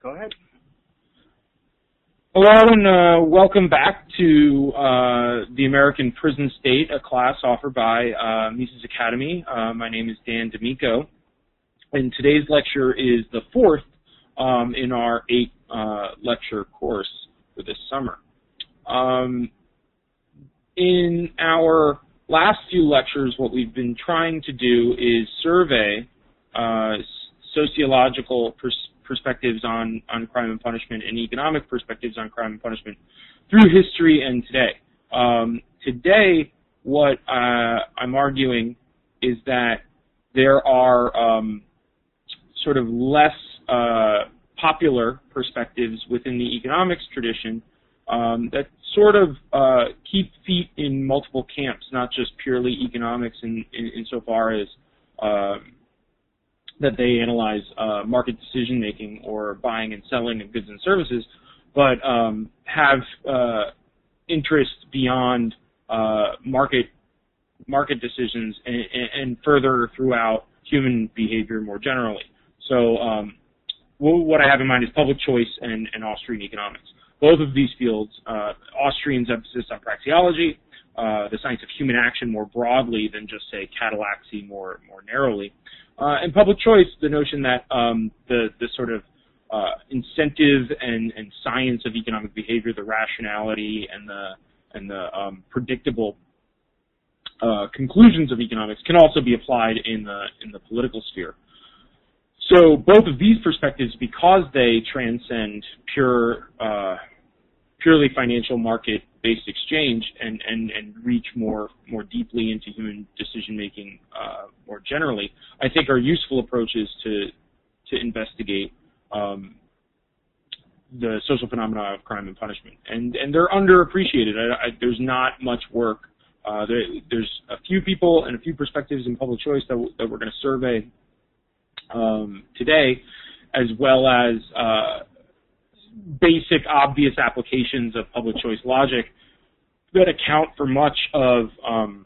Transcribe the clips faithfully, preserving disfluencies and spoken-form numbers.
go ahead. Hello and uh, welcome back to uh, the American Prison State, a class offered by uh, Mises Academy. Uh, my name is Dan D'Amico, and today's lecture is the fourth um, in our eight uh, lecture course for this summer. Um, in our last few lectures, what we've been trying to do is survey uh, sociological pers perspectives on, on crime and punishment and economic perspectives on crime and punishment through history and today. Um, today, what uh, I'm arguing is that there are um, sort of less uh, popular perspectives within the economics tradition um, that sort of uh, keep feet in multiple camps, not just purely economics in, in, insofar as uh, that they analyze uh, market decision-making or buying and selling of goods and services, but um, have uh, interest beyond uh, market market decisions and, and further throughout human behavior more generally. So um, what I have in mind is public choice and, and Austrian economics. Both of these fields, uh, Austrians' emphasis on praxeology, uh, the science of human action more broadly than just, say, catalaxy more, more narrowly, Uh, and public choice, the notion that um, the, the sort of uh, incentive and, and science of economic behavior, the rationality and the, and the um, predictable uh, conclusions of economics can also be applied in the, in the political sphere. So both of these perspectives, because they transcend pure, uh, purely financial market-based exchange and, and, and reach more, more deeply into human decision-making uh, more generally, I think are useful approaches to, to investigate um, the social phenomena of crime and punishment. And, and they're underappreciated. I, I, there's not much work. Uh, there, there's a few people and a few perspectives in public choice that, that we're going to survey um, today, as well as uh, basic, obvious applications of public choice logic that account for much of um,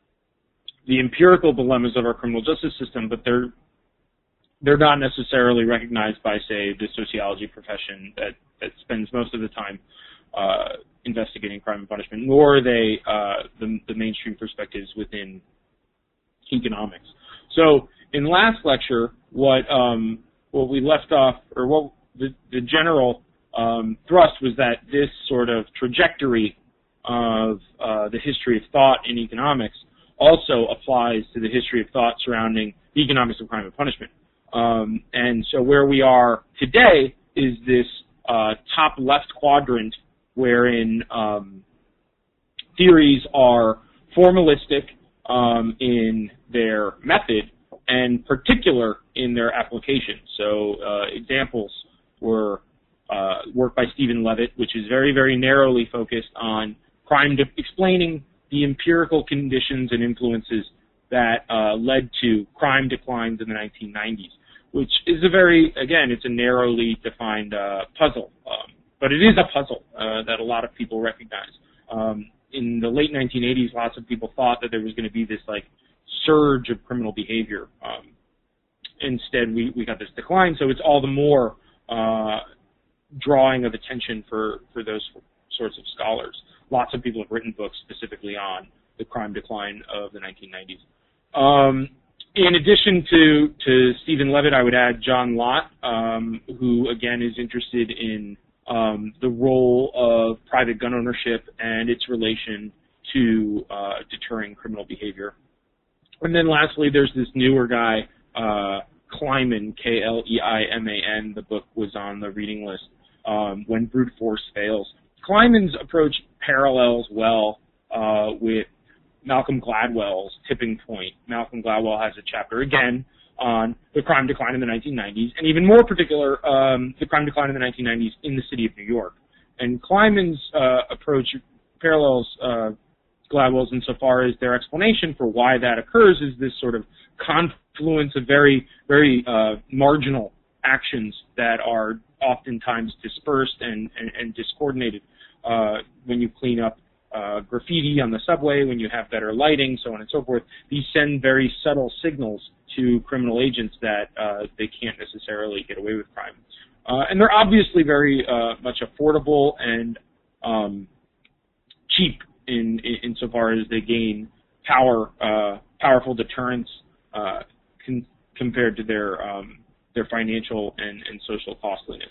the empirical dilemmas of our criminal justice system, but they're they're not necessarily recognized by, say, the sociology profession that, that spends most of the time uh, investigating crime and punishment, nor are they uh, the, the mainstream perspectives within economics. So in last lecture, what um, what we left off, or what the, the general Um, thrust was that this sort of trajectory of uh, the history of thought in economics also applies to the history of thought surrounding the economics of crime and punishment. Um, and so where we are today is this uh, top left quadrant wherein um, theories are formalistic um, in their method and particular in their application. So uh, examples were Uh, work by Stephen Levitt, which is very, very narrowly focused on crime, de explaining the empirical conditions and influences that uh, led to crime declines in the nineteen nineties, which is a very, again, it's a narrowly defined uh, puzzle, um, but it is a puzzle uh, that a lot of people recognize. Um, in the late nineteen eighties, lots of people thought that there was going to be this like surge of criminal behavior. Um, instead, we, we got this decline, so it's all the more uh, drawing of attention for, for those sorts of scholars. Lots of people have written books specifically on the crime decline of the nineteen nineties. Um, in addition to, to Stephen Levitt, I would add John Lott, um, who, again, is interested in um, the role of private gun ownership and its relation to uh, deterring criminal behavior. And then lastly, there's this newer guy, uh, Kleiman, K L E I M A N. The book was on the reading list. Um, when brute force fails. Kleiman's approach parallels well uh, with Malcolm Gladwell's Tipping Point. Malcolm Gladwell has a chapter, again, on the crime decline in the nineteen nineties, and even more particular, um, the crime decline in the nineteen nineties in the city of New York. And Kleiman's uh, approach parallels uh, Gladwell's insofar as their explanation for why that occurs is this sort of confluence of very, very uh, marginal actions that are oftentimes dispersed and, and, and discoordinated uh, when you clean up uh, graffiti on the subway, when you have better lighting, so on and so forth. These send very subtle signals to criminal agents that uh, they can't necessarily get away with crime. Uh, and they're obviously very uh, much affordable and um, cheap in, in insofar as they gain power, uh, powerful deterrence uh, con compared to their um, their financial and, and social costliness.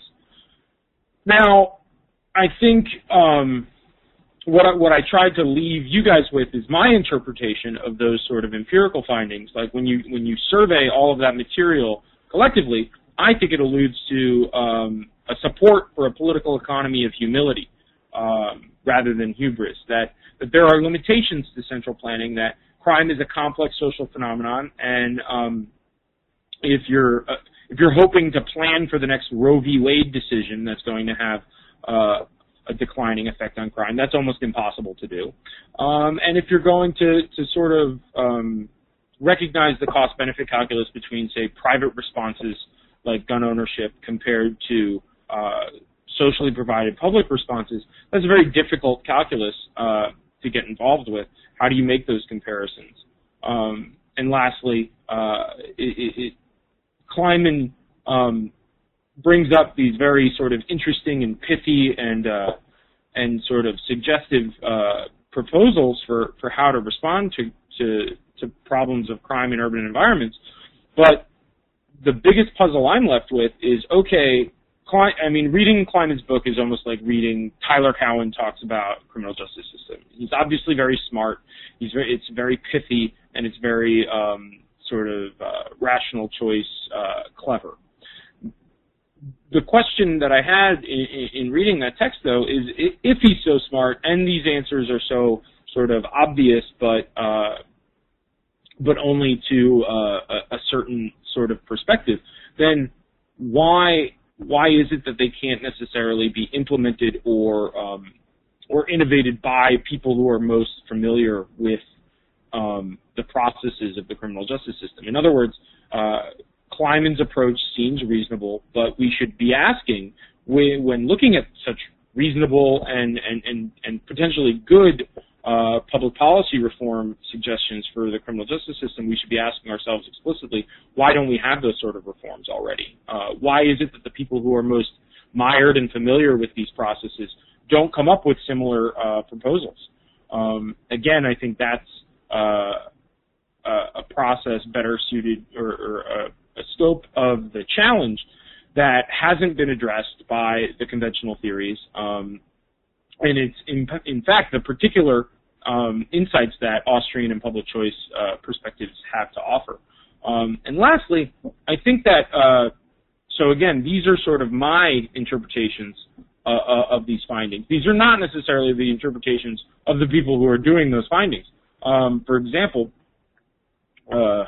Now, I think um, what I, what I tried to leave you guys with is my interpretation of those sort of empirical findings. Like when you when you survey all of that material collectively, I think it alludes to um, a support for a political economy of humility um, rather than hubris. That that there are limitations to central planning. That crime is a complex social phenomenon, and um, if you're uh, if you're hoping to plan for the next Roe v. Wade decision that's going to have uh, a declining effect on crime, that's almost impossible to do. Um, and if you're going to, to sort of um, recognize the cost-benefit calculus between, say, private responses like gun ownership compared to uh, socially provided public responses, that's a very difficult calculus uh, to get involved with. How do you make those comparisons? Um, and lastly, uh, it, it, it Kleinman um, brings up these very sort of interesting and pithy and uh, and sort of suggestive uh, proposals for, for how to respond to, to to problems of crime in urban environments. But the biggest puzzle I'm left with is, okay, Klein, I mean, reading Kleinman's book is almost like reading Tyler Cowen talks about criminal justice system. He's obviously very smart. He's very, it's very pithy, and it's very um, sort of uh, rational choice, uh, clever. The question that I had in, in reading that text, though, is if he's so smart and these answers are so sort of obvious, but uh, but only to uh, a, a certain sort of perspective, then why why is it that they can't necessarily be implemented or um, or innovated by people who are most familiar with um, the processes of the criminal justice system? In other words, uh, Kleinman's approach seems reasonable, but we should be asking, when, when looking at such reasonable and, and, and, and potentially good uh, public policy reform suggestions for the criminal justice system, we should be asking ourselves explicitly, why don't we have those sort of reforms already? Uh, why is it that the people who are most mired and familiar with these processes don't come up with similar uh, proposals? Um, again, I think that's uh, a, a process better suited, or, or a, a scope of the challenge that hasn't been addressed by the conventional theories, um, and it's in, in fact the particular um, insights that Austrian and public choice uh, perspectives have to offer. Um, and lastly, I think that uh, so again, these are sort of my interpretations uh, uh, of these findings. These are not necessarily the interpretations of the people who are doing those findings. Um, for example, uh,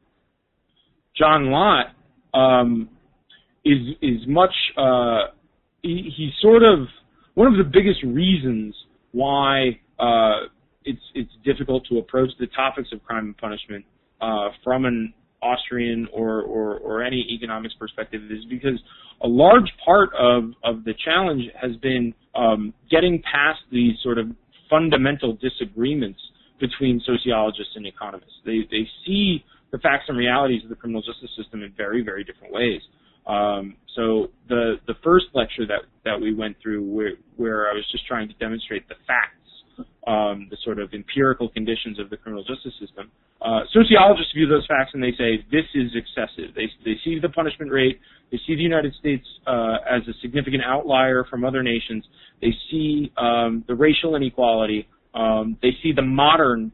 John Lott um, is is much uh, he, he's sort of one of the biggest reasons why uh, it's it's difficult to approach the topics of crime and punishment uh, from an Austrian or, or or any economics perspective is because a large part of of the challenge has been um, getting past these sort of fundamental disagreements between sociologists and economists. They they see the facts and realities of the criminal justice system in very, very different ways. Um, so the the first lecture that, that we went through where, where I was just trying to demonstrate the facts, um, the sort of empirical conditions of the criminal justice system, uh, sociologists view those facts and they say this is excessive. They, they see the punishment rate, they see the United States uh, as a significant outlier from other nations, they see um, the racial inequality, um, they see the modernness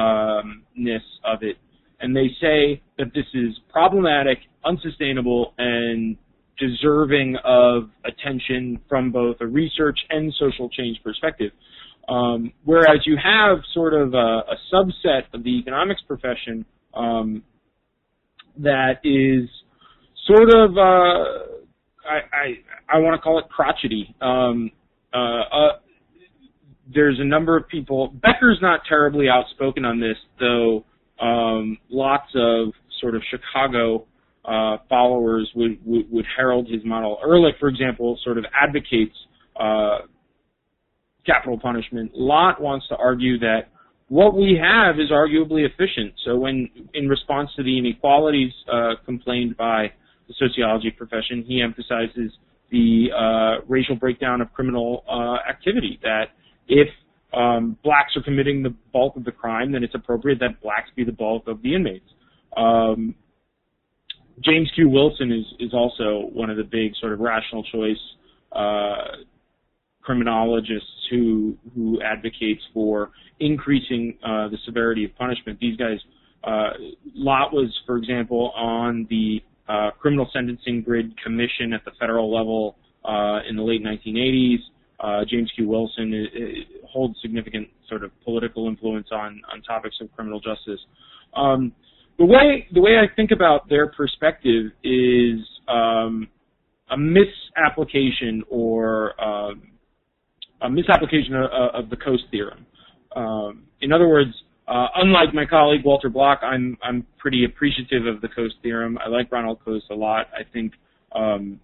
of it, and they say that this is problematic, unsustainable, and deserving of attention from both a research and social change perspective. Um, whereas you have sort of a, a subset of the economics profession um, that is sort of, uh, I, I, I want to call it crotchety. Um, uh, uh, there's a number of people, Becker's not terribly outspoken on this, though. Um, lots of sort of Chicago uh, followers would, would, would herald his model. Ehrlich, for example, sort of advocates uh, capital punishment. Lott wants to argue that what we have is arguably efficient. So when, in response to the inequalities uh, complained by the sociology profession, he emphasizes the uh, racial breakdown of criminal uh, activity, that if um, blacks are committing the bulk of the crime, then it's appropriate that blacks be the bulk of the inmates. Um, James Q. Wilson is, is also one of the big sort of rational choice uh, criminologists who who advocates for increasing uh, the severity of punishment. These guys, uh, Lott was, for example, on the uh, Criminal Sentencing Grid Commission at the federal level uh, in the late nineteen eighties. Uh, James Q. Wilson is, is, holds significant sort of political influence on, on topics of criminal justice. Um, the way the way I think about their perspective is um, a misapplication or um, a misapplication of, of the Coase theorem. Um, in other words, uh, unlike my colleague Walter Block, I'm I'm pretty appreciative of the Coase theorem. I like Ronald Coase a lot. I think um,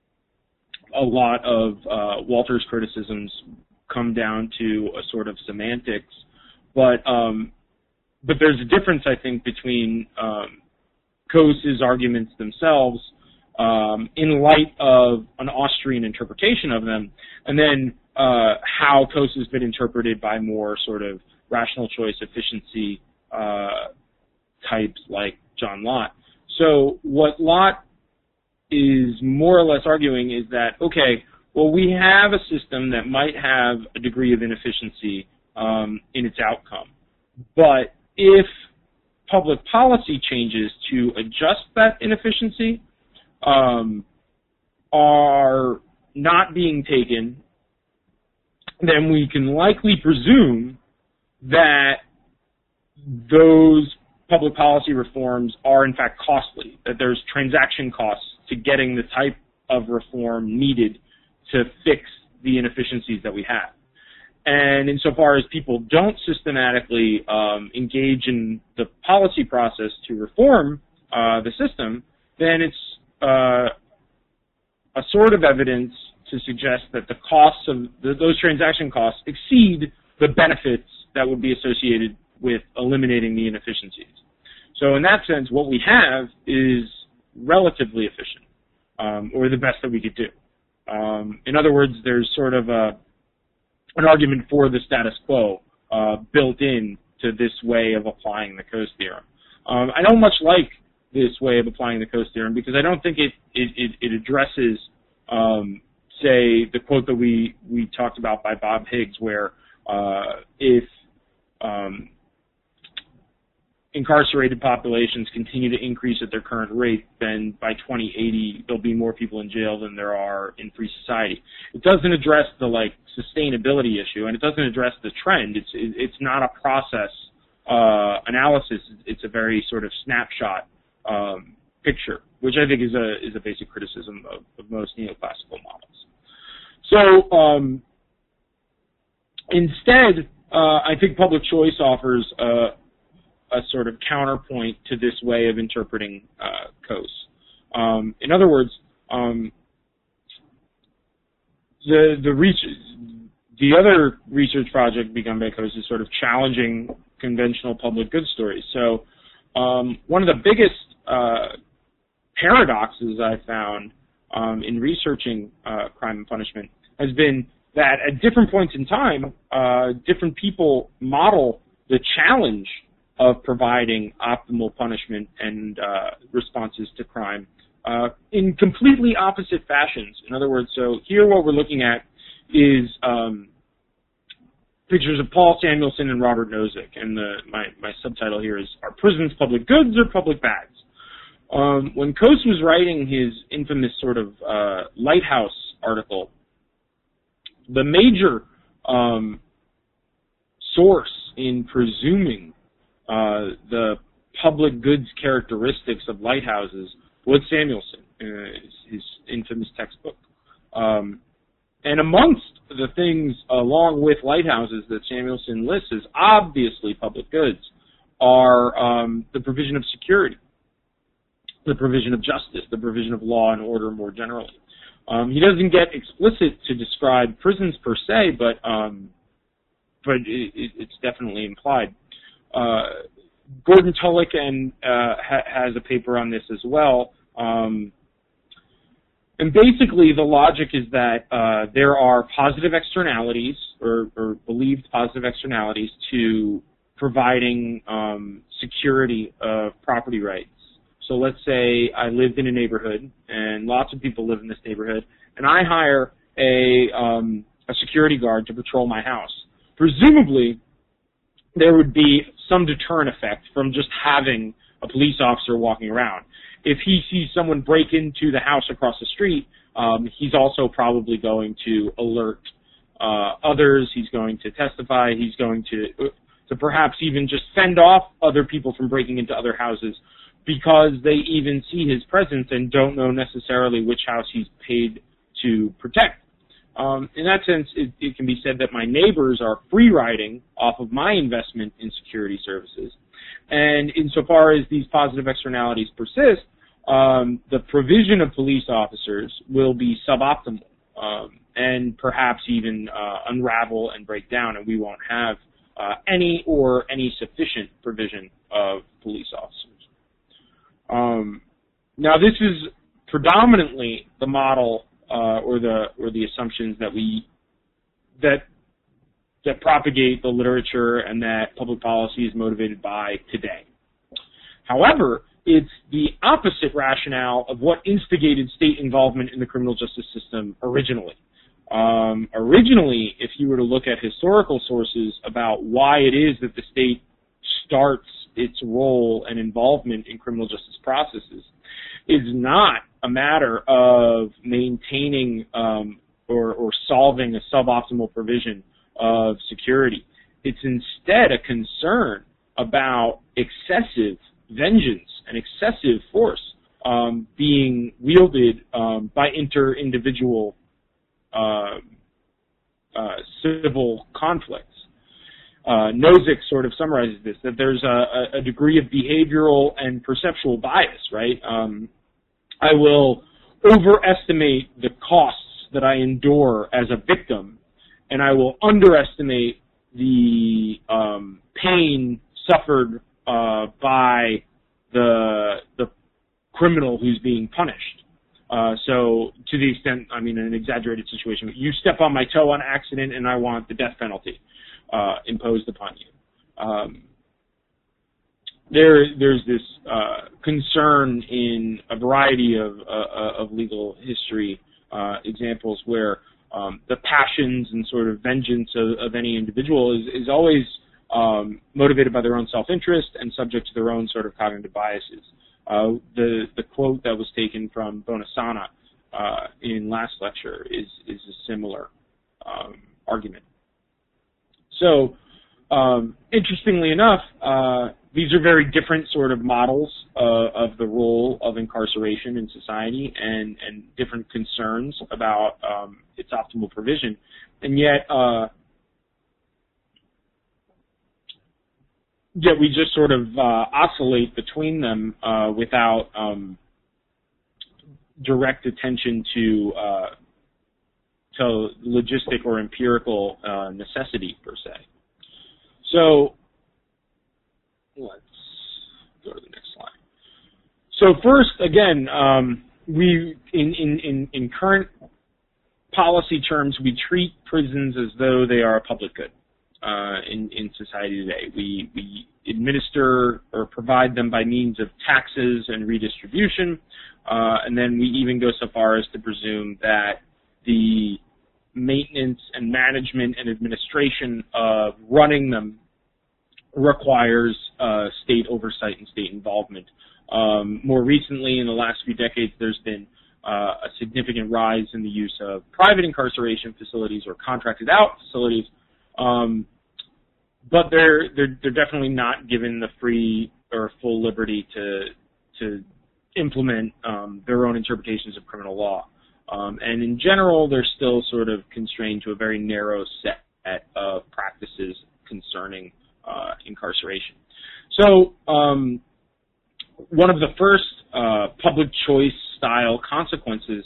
a lot of uh, Walter's criticisms come down to a sort of semantics, but um, but there's a difference, I think, between um, Coase's arguments themselves um, in light of an Austrian interpretation of them, and then uh, how Coase has been interpreted by more sort of rational choice efficiency uh, types like John Lott. So what Lott is more or less arguing is that, okay, well, we have a system that might have a degree of inefficiency um, in its outcome, but if public policy changes to adjust that inefficiency um, are not being taken, then we can likely presume that those public policy reforms are in fact costly, that there's transaction costs to getting the type of reform needed to fix the inefficiencies that we have. And insofar as people don't systematically um, engage in the policy process to reform uh, the system, then it's uh, a sort of evidence to suggest that the costs of the, those transaction costs exceed the benefits that would be associated with eliminating the inefficiencies. So in that sense, what we have is relatively efficient, um, or the best that we could do. Um, in other words, there's sort of a, an argument for the status quo uh, built in to this way of applying the Coase theorem. Um, I don't much like this way of applying the Coase theorem because I don't think it, it, it, it addresses, um, say, the quote that we, we talked about by Bob Higgs, where uh, if um, incarcerated populations continue to increase at their current rate, then by twenty eighty there'll be more people in jail than there are in free society. It doesn't address the like sustainability issue, and it doesn't address the trend. It's it's not a process uh, analysis. It's a very sort of snapshot um, picture, which I think is a is a basic criticism of, of most neoclassical models. So um, instead, uh, I think public choice offers a a sort of counterpoint to this way of interpreting uh, Coase. Um, in other words, um, the the, research, the other research project begun by Coase is sort of challenging conventional public good stories. So um, one of the biggest uh, paradoxes I found um, in researching uh, crime and punishment has been that at different points in time, uh, different people model the challenge of providing optimal punishment and uh, responses to crime uh, in completely opposite fashions. In other words, so here what we're looking at is um, pictures of Paul Samuelson and Robert Nozick, and the, my, my subtitle here is, Are Prisons Public Goods or Public Bads? Um, when Coase was writing his infamous sort of uh, Lighthouse article, the major um, source in presuming Uh, the public goods characteristics of lighthouses was Samuelson, uh, his, his infamous textbook. Um, and amongst the things along with lighthouses that Samuelson lists as obviously public goods are um, the provision of security, the provision of justice, the provision of law and order more generally. Um, he doesn't get explicit to describe prisons per se, but um, but it, it, it's definitely implied. Uh, Gordon Tullock and uh, ha has a paper on this as well. Um, and basically, the logic is that uh, there are positive externalities, or, or believed positive externalities, to providing um, security of property rights. So let's say I lived in a neighborhood, and lots of people live in this neighborhood, and I hire a, um, a security guard to patrol my house. Presumably, there would be some deterrent effect from just having a police officer walking around. If he sees someone break into the house across the street, um, he's also probably going to alert uh, others. He's going to testify. He's going to, to perhaps even just fend off other people from breaking into other houses, because they even see his presence and don't know necessarily which house he's paid to protect. Um, in that sense, it, it can be said that my neighbors are free riding off of my investment in security services. And insofar as these positive externalities persist, um, the provision of police officers will be suboptimal um, and perhaps even uh, unravel and break down, and we won't have uh, any or any sufficient provision of police officers. Um, now, this is predominantly the model uh, or the or the assumptions that we that that propagate the literature and that public policy is motivated by today. However, it's the opposite rationale of what instigated state involvement in the criminal justice system originally. Um, originally, if you were to look at historical sources about why it is that the state starts its role and involvement in criminal justice processes, is not a matter of maintaining um, or, or solving a suboptimal provision of security. It's instead a concern about excessive vengeance and excessive force um, being wielded um, by inter-individual uh, uh, civil conflicts. Uh, Nozick sort of summarizes this, that there's a, a degree of behavioral and perceptual bias, right? Um, I will overestimate the costs that I endure as a victim, and I will underestimate the um, pain suffered uh, by the the criminal who's being punished. Uh, so to the extent, I mean, in an exaggerated situation, you step on my toe on accident and I want the death penalty uh, imposed upon you. Um, there, there's this uh, concern in a variety of, uh, of legal history uh, examples where um, the passions and sort of vengeance of, of any individual is, is always um, motivated by their own self-interest and subject to their own sort of cognitive biases. Uh, the, the quote that was taken from Bonasana uh, in last lecture is, is a similar um, argument. So, um, interestingly enough, uh, these are very different sort of models uh, of the role of incarceration in society and, and different concerns about um, its optimal provision. And yet, uh, yet we just sort of uh, oscillate between them uh, without um, direct attention to uh, to logistic or empirical uh, necessity per se. So let's go to the next slide. So first, again, um, we in, in, in, in current policy terms, we treat prisons as though they are a public good. Uh, in, in society today. We, we administer or provide them by means of taxes and redistribution, uh, and then we even go so far as to presume that the maintenance and management and administration of running them requires uh, state oversight and state involvement. Um, more recently, in the last few decades, there's been uh, a significant rise in the use of private incarceration facilities or contracted out facilities. Um, but they're, they're, they're definitely not given the free or full liberty to, to implement um, their own interpretations of criminal law. Um, and in general, they're still sort of constrained to a very narrow set of practices concerning uh, incarceration. So um, one of the first uh, public choice style consequences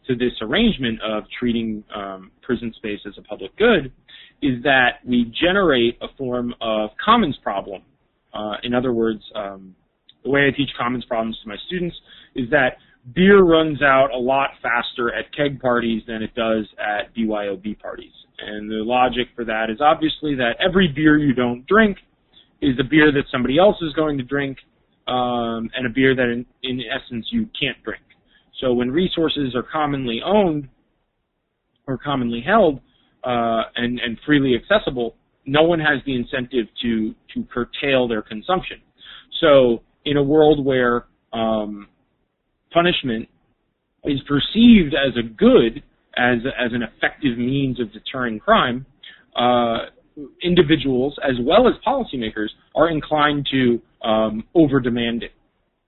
to this arrangement of treating um, prison space as a public good is that we generate a form of commons problem. Uh, in other words, um, the way I teach commons problems to my students is that beer runs out a lot faster at keg parties than it does at B Y O B parties. And the logic for that is obviously that every beer you don't drink is a beer that somebody else is going to drink, um, and a beer that in, in essence you can't drink. So when resources are commonly owned or commonly held uh, and, and freely accessible, no one has the incentive to, to curtail their consumption. So in a world where um, punishment is perceived as a good, as, as an effective means of deterring crime, uh, individuals as well as policymakers are inclined to um, over-demand it.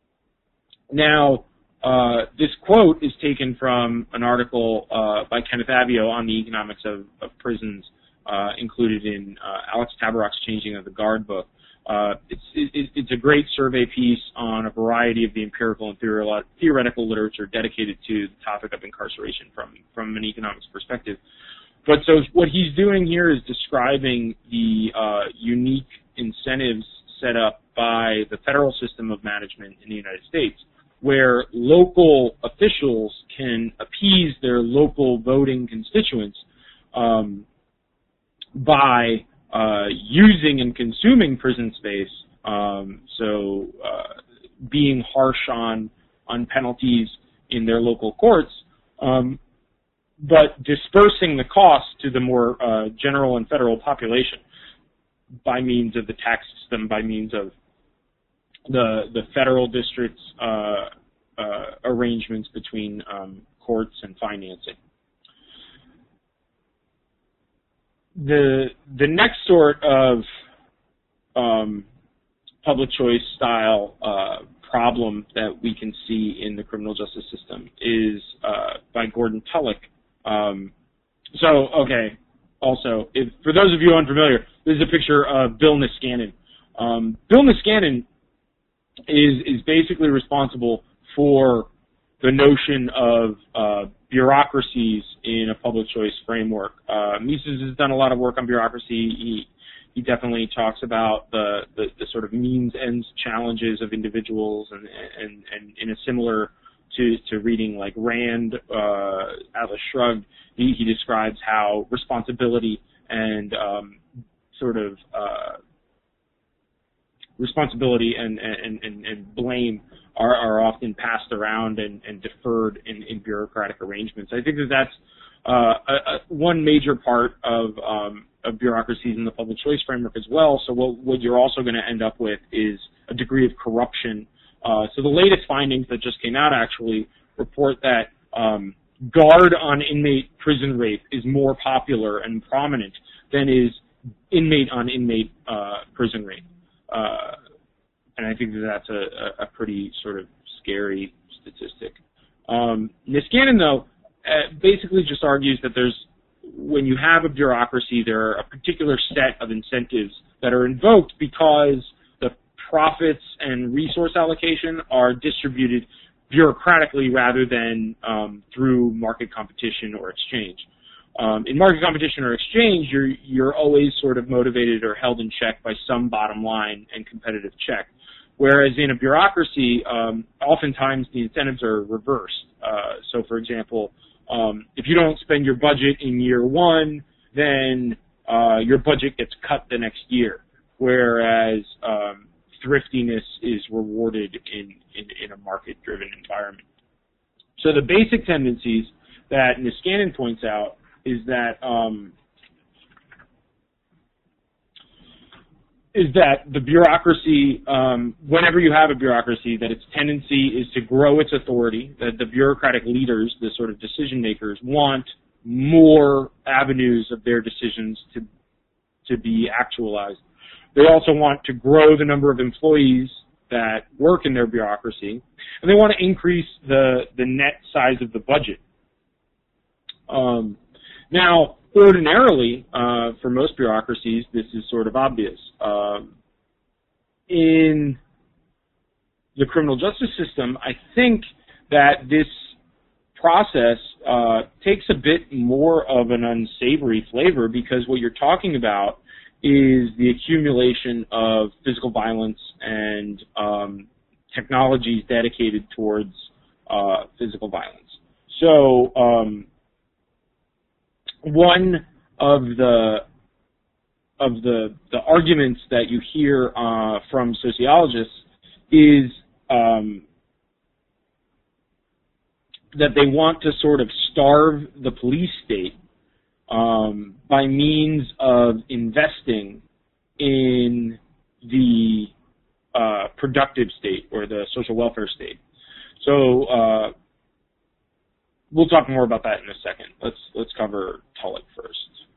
Now, uh, this quote is taken from an article uh, by Kenneth Avio on the economics of, of prisons, uh, included in uh, Alex Tabarrok's Changing of the Guard book. Uh, it's, it, it's a great survey piece on a variety of the empirical and theoretical literature dedicated to the topic of incarceration from, from an economics perspective. But so what he's doing here is describing the uh, unique incentives set up by the federal system of management in the United States, where local officials can appease their local voting constituents um, by uh, using and consuming prison space, um, so uh, being harsh on, on penalties in their local courts, um, but dispersing the cost to the more uh, general and federal population by means of the tax system, by means of the the federal district's uh, uh, arrangements between um, courts and financing. The the next sort of um, public choice style uh, problem that we can see in the criminal justice system is uh, by Gordon Tullock. Um, so, okay, also, if, for those of you unfamiliar, this is a picture of Bill Niskanen. Um, Bill Niskanen is, is basically responsible for the notion of uh, bureaucracies in a public choice framework. Uh, Mises has done a lot of work on bureaucracy. He, he definitely talks about the, the, the sort of means-ends challenges of individuals, and, and, and in a similar To, to reading like Rand, uh, Atlas Shrugged, he, he describes how responsibility and um, sort of uh, responsibility and, and, and, and blame are, are often passed around and, and deferred in, in bureaucratic arrangements. I think that that's uh, a, a, one major part of, um, of bureaucracies in the public choice framework as well. So what, what you're also going to end up with is a degree of corruption. Uh, so the latest findings that just came out actually report that um, guard on inmate prison rape is more popular and prominent than is inmate on inmate uh, prison rape. Uh, and I think that that's a, a pretty sort of scary statistic. Um, Niskanen, though, uh, basically just argues that there's, when you have a bureaucracy, there are a particular set of incentives that are invoked because profits and resource allocation are distributed bureaucratically rather than um, through market competition or exchange. Um, in market competition or exchange, you're, you're always sort of motivated or held in check by some bottom line and competitive check. Whereas in a bureaucracy, um, oftentimes the incentives are reversed. Uh, so, for example, um, if you don't spend your budget in year one, then uh, your budget gets cut the next year. Whereas um, thriftiness is rewarded in, in, in a market-driven environment. So the basic tendencies that Niskanen points out is that um, is that the bureaucracy, um, whenever you have a bureaucracy, that its tendency is to grow its authority, that the bureaucratic leaders, the sort of decision makers, want more avenues of their decisions to to be actualized. They also want to grow the number of employees that work in their bureaucracy, and they want to increase the, the net size of the budget. Um, now, ordinarily, uh, for most bureaucracies, this is sort of obvious. Um, in the criminal justice system, I think that this process uh, takes a bit more of an unsavory flavor, because what you're talking about is the accumulation of physical violence and um, technologies dedicated towards uh, physical violence. So um, one of the of the the arguments that you hear uh, from sociologists is um, that they want to sort of starve the police state um, by means of investing in the uh, productive state or the social welfare state. So uh, we'll talk more about that in a second. Let's let's cover Tullock first.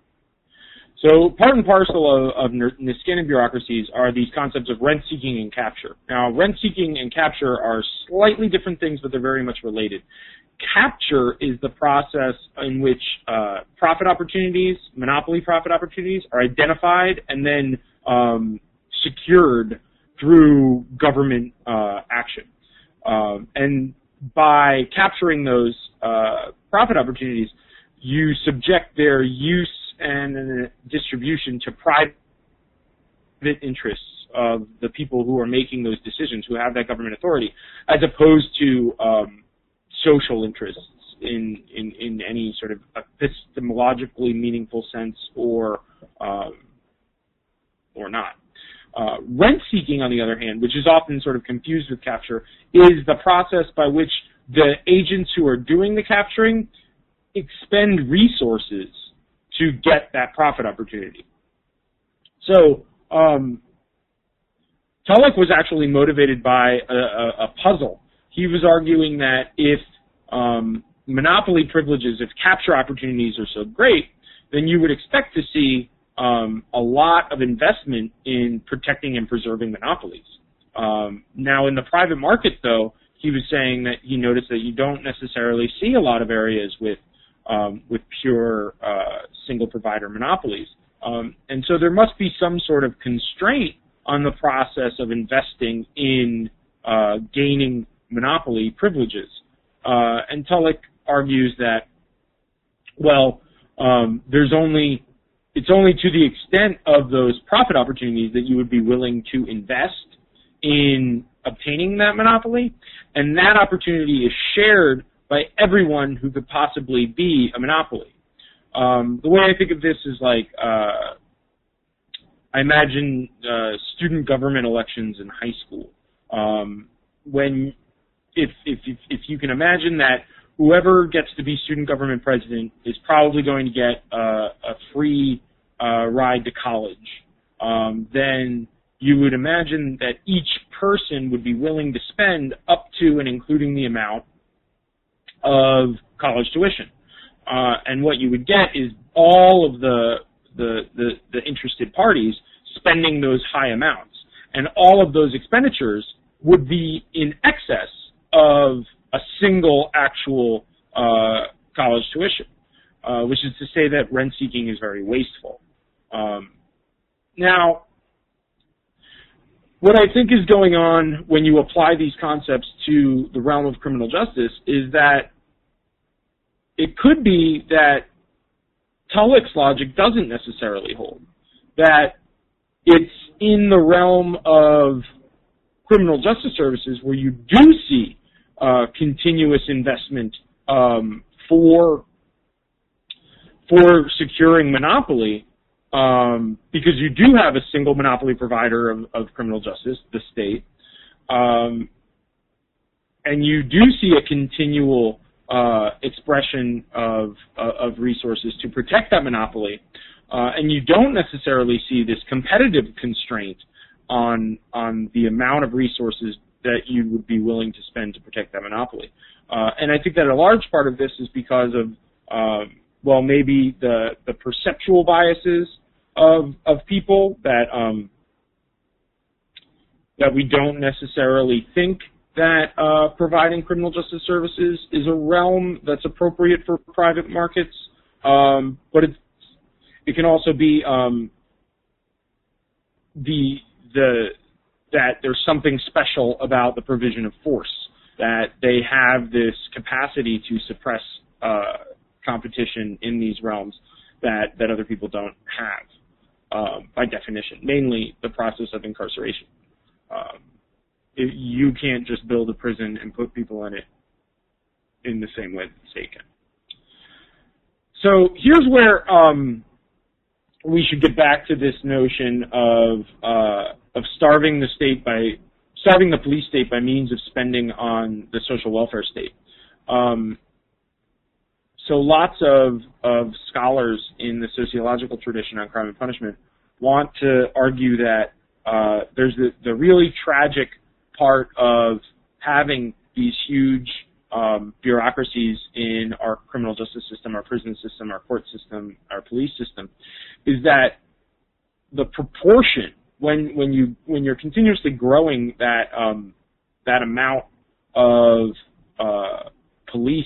So part and parcel of, of Niskanen bureaucracies are these concepts of rent-seeking and capture. Now, rent-seeking and capture are slightly different things, but they're very much related. Capture is the process in which uh, profit opportunities, monopoly profit opportunities, are identified and then um, secured through government uh, action. Um, and by capturing those uh, profit opportunities, you subject their use and distribution to private interests of the people who are making those decisions, who have that government authority, as opposed to um, social interests in, in, in any sort of epistemologically meaningful sense, or um, or not. Uh, rent-seeking, on the other hand, which is often sort of confused with capture, is the process by which the agents who are doing the capturing expend resources to get that profit opportunity. So um, Tullock was actually motivated by a, a, a puzzle. He was arguing that if um, monopoly privileges, if capture opportunities are so great, then you would expect to see um, a lot of investment in protecting and preserving monopolies. Um, now, in the private market, though, he was saying that he noticed that you don't necessarily see a lot of areas with Um, with pure uh, single provider monopolies. Um, and so there must be some sort of constraint on the process of investing in uh, gaining monopoly privileges. Uh, and Tullock argues that, well, um, there's only, it's only to the extent of those profit opportunities that you would be willing to invest in obtaining that monopoly, and that opportunity is shared by everyone who could possibly be a monopoly. Um, the way I think of this is like, uh, I imagine uh, student government elections in high school. Um, when, if, if, if, if you can imagine that whoever gets to be student government president is probably going to get uh, a free uh, ride to college, um, then you would imagine that each person would be willing to spend up to and including the amount of college tuition. Uh, and what you would get is all of the, the, the, the interested parties spending those high amounts. And all of those expenditures would be in excess of a single actual uh, college tuition, uh, which is to say that rent-seeking is very wasteful. Um, now, what I think is going on when you apply these concepts to the realm of criminal justice is that it could be that Tullock's logic doesn't necessarily hold, that it's in the realm of criminal justice services where you do see uh, continuous investment um, for for securing monopoly, um, because you do have a single monopoly provider of, of criminal justice, the state, um, and you do see a continual uh, expression of uh, of resources to protect that monopoly, uh, and you don't necessarily see this competitive constraint on on the amount of resources that you would be willing to spend to protect that monopoly. Uh, and I think that a large part of this is because of, uh, well, maybe the the perceptual biases of of people that um, that we don't necessarily think that uh, providing criminal justice services is a realm that's appropriate for private markets, um, but it's, it can also be um, the the that there's something special about the provision of force that they have this capacity to suppress uh, competition in these realms that, that other people don't have, um, by definition, mainly the process of incarceration. Um, it, you can't just build a prison and put people in it in the same way that the state can. So here's where um, we should get back to this notion of uh, of starving the state by starving the police state by means of spending on the social welfare state. Um, so lots of of scholars in the sociological tradition on crime and punishment want to argue that uh, there's the, the really tragic part of having these huge um, bureaucracies in our criminal justice system, our prison system, our court system, our police system, is that the proportion when when you when you're continuously growing that um, that amount of uh, police,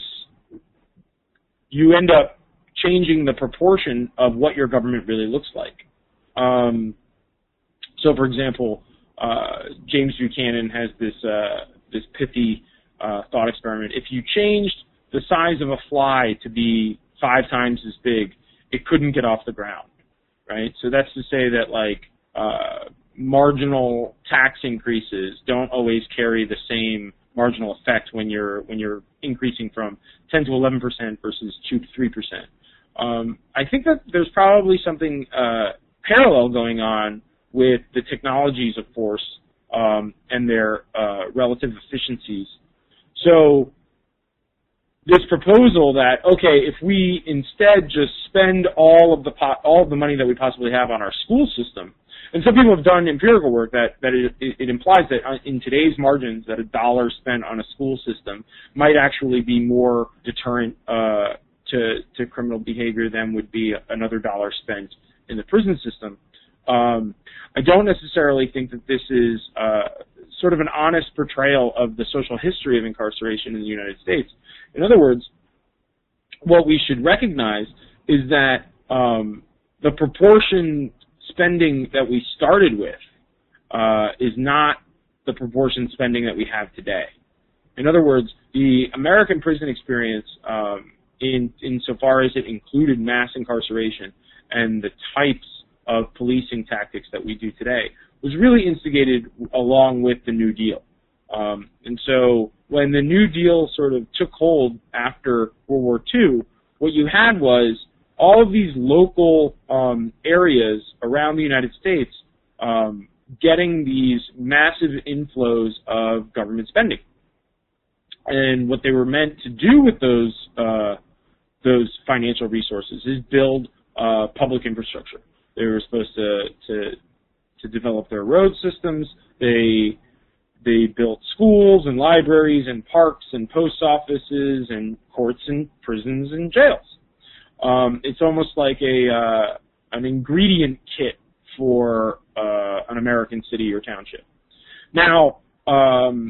you end up changing the proportion of what your government really looks like. Um, so, for example, uh, James Buchanan has this uh, this pithy uh, thought experiment. If you changed the size of a fly to be five times as big, it couldn't get off the ground, right? So that's to say that, like, uh, marginal tax increases don't always carry the same marginal effect when you're when you're increasing from ten to eleven percent versus two to three percent. Um, I think that there's probably something uh, parallel going on with the technologies of force um, and their uh, relative efficiencies. So this proposal that, okay, if we instead just spend all of the po all of the money that we possibly have on our school system, and some people have done empirical work that, that it, it implies that in today's margins that a dollar spent on a school system might actually be more deterrent uh, to, to criminal behavior than would be another dollar spent in the prison system. Um, I don't necessarily think that this is uh, sort of an honest portrayal of the social history of incarceration in the United States. In other words, what we should recognize is that um, the proportion spending that we started with uh, is not the proportion spending that we have today. In other words, the American prison experience, um, in insofar as it included mass incarceration and the types of policing tactics that we do today, was really instigated along with the New Deal. Um, and so when the New Deal sort of took hold after World War Two, what you had was all of these local um, areas around the United States um, getting these massive inflows of government spending. And what they were meant to do with those uh, those financial resources is build uh, public infrastructure. They were supposed to, to to develop their road systems. They they built schools and libraries and parks and post offices and courts and prisons and jails. Um, it's almost like a uh, an ingredient kit for uh, an American city or township. Now, um,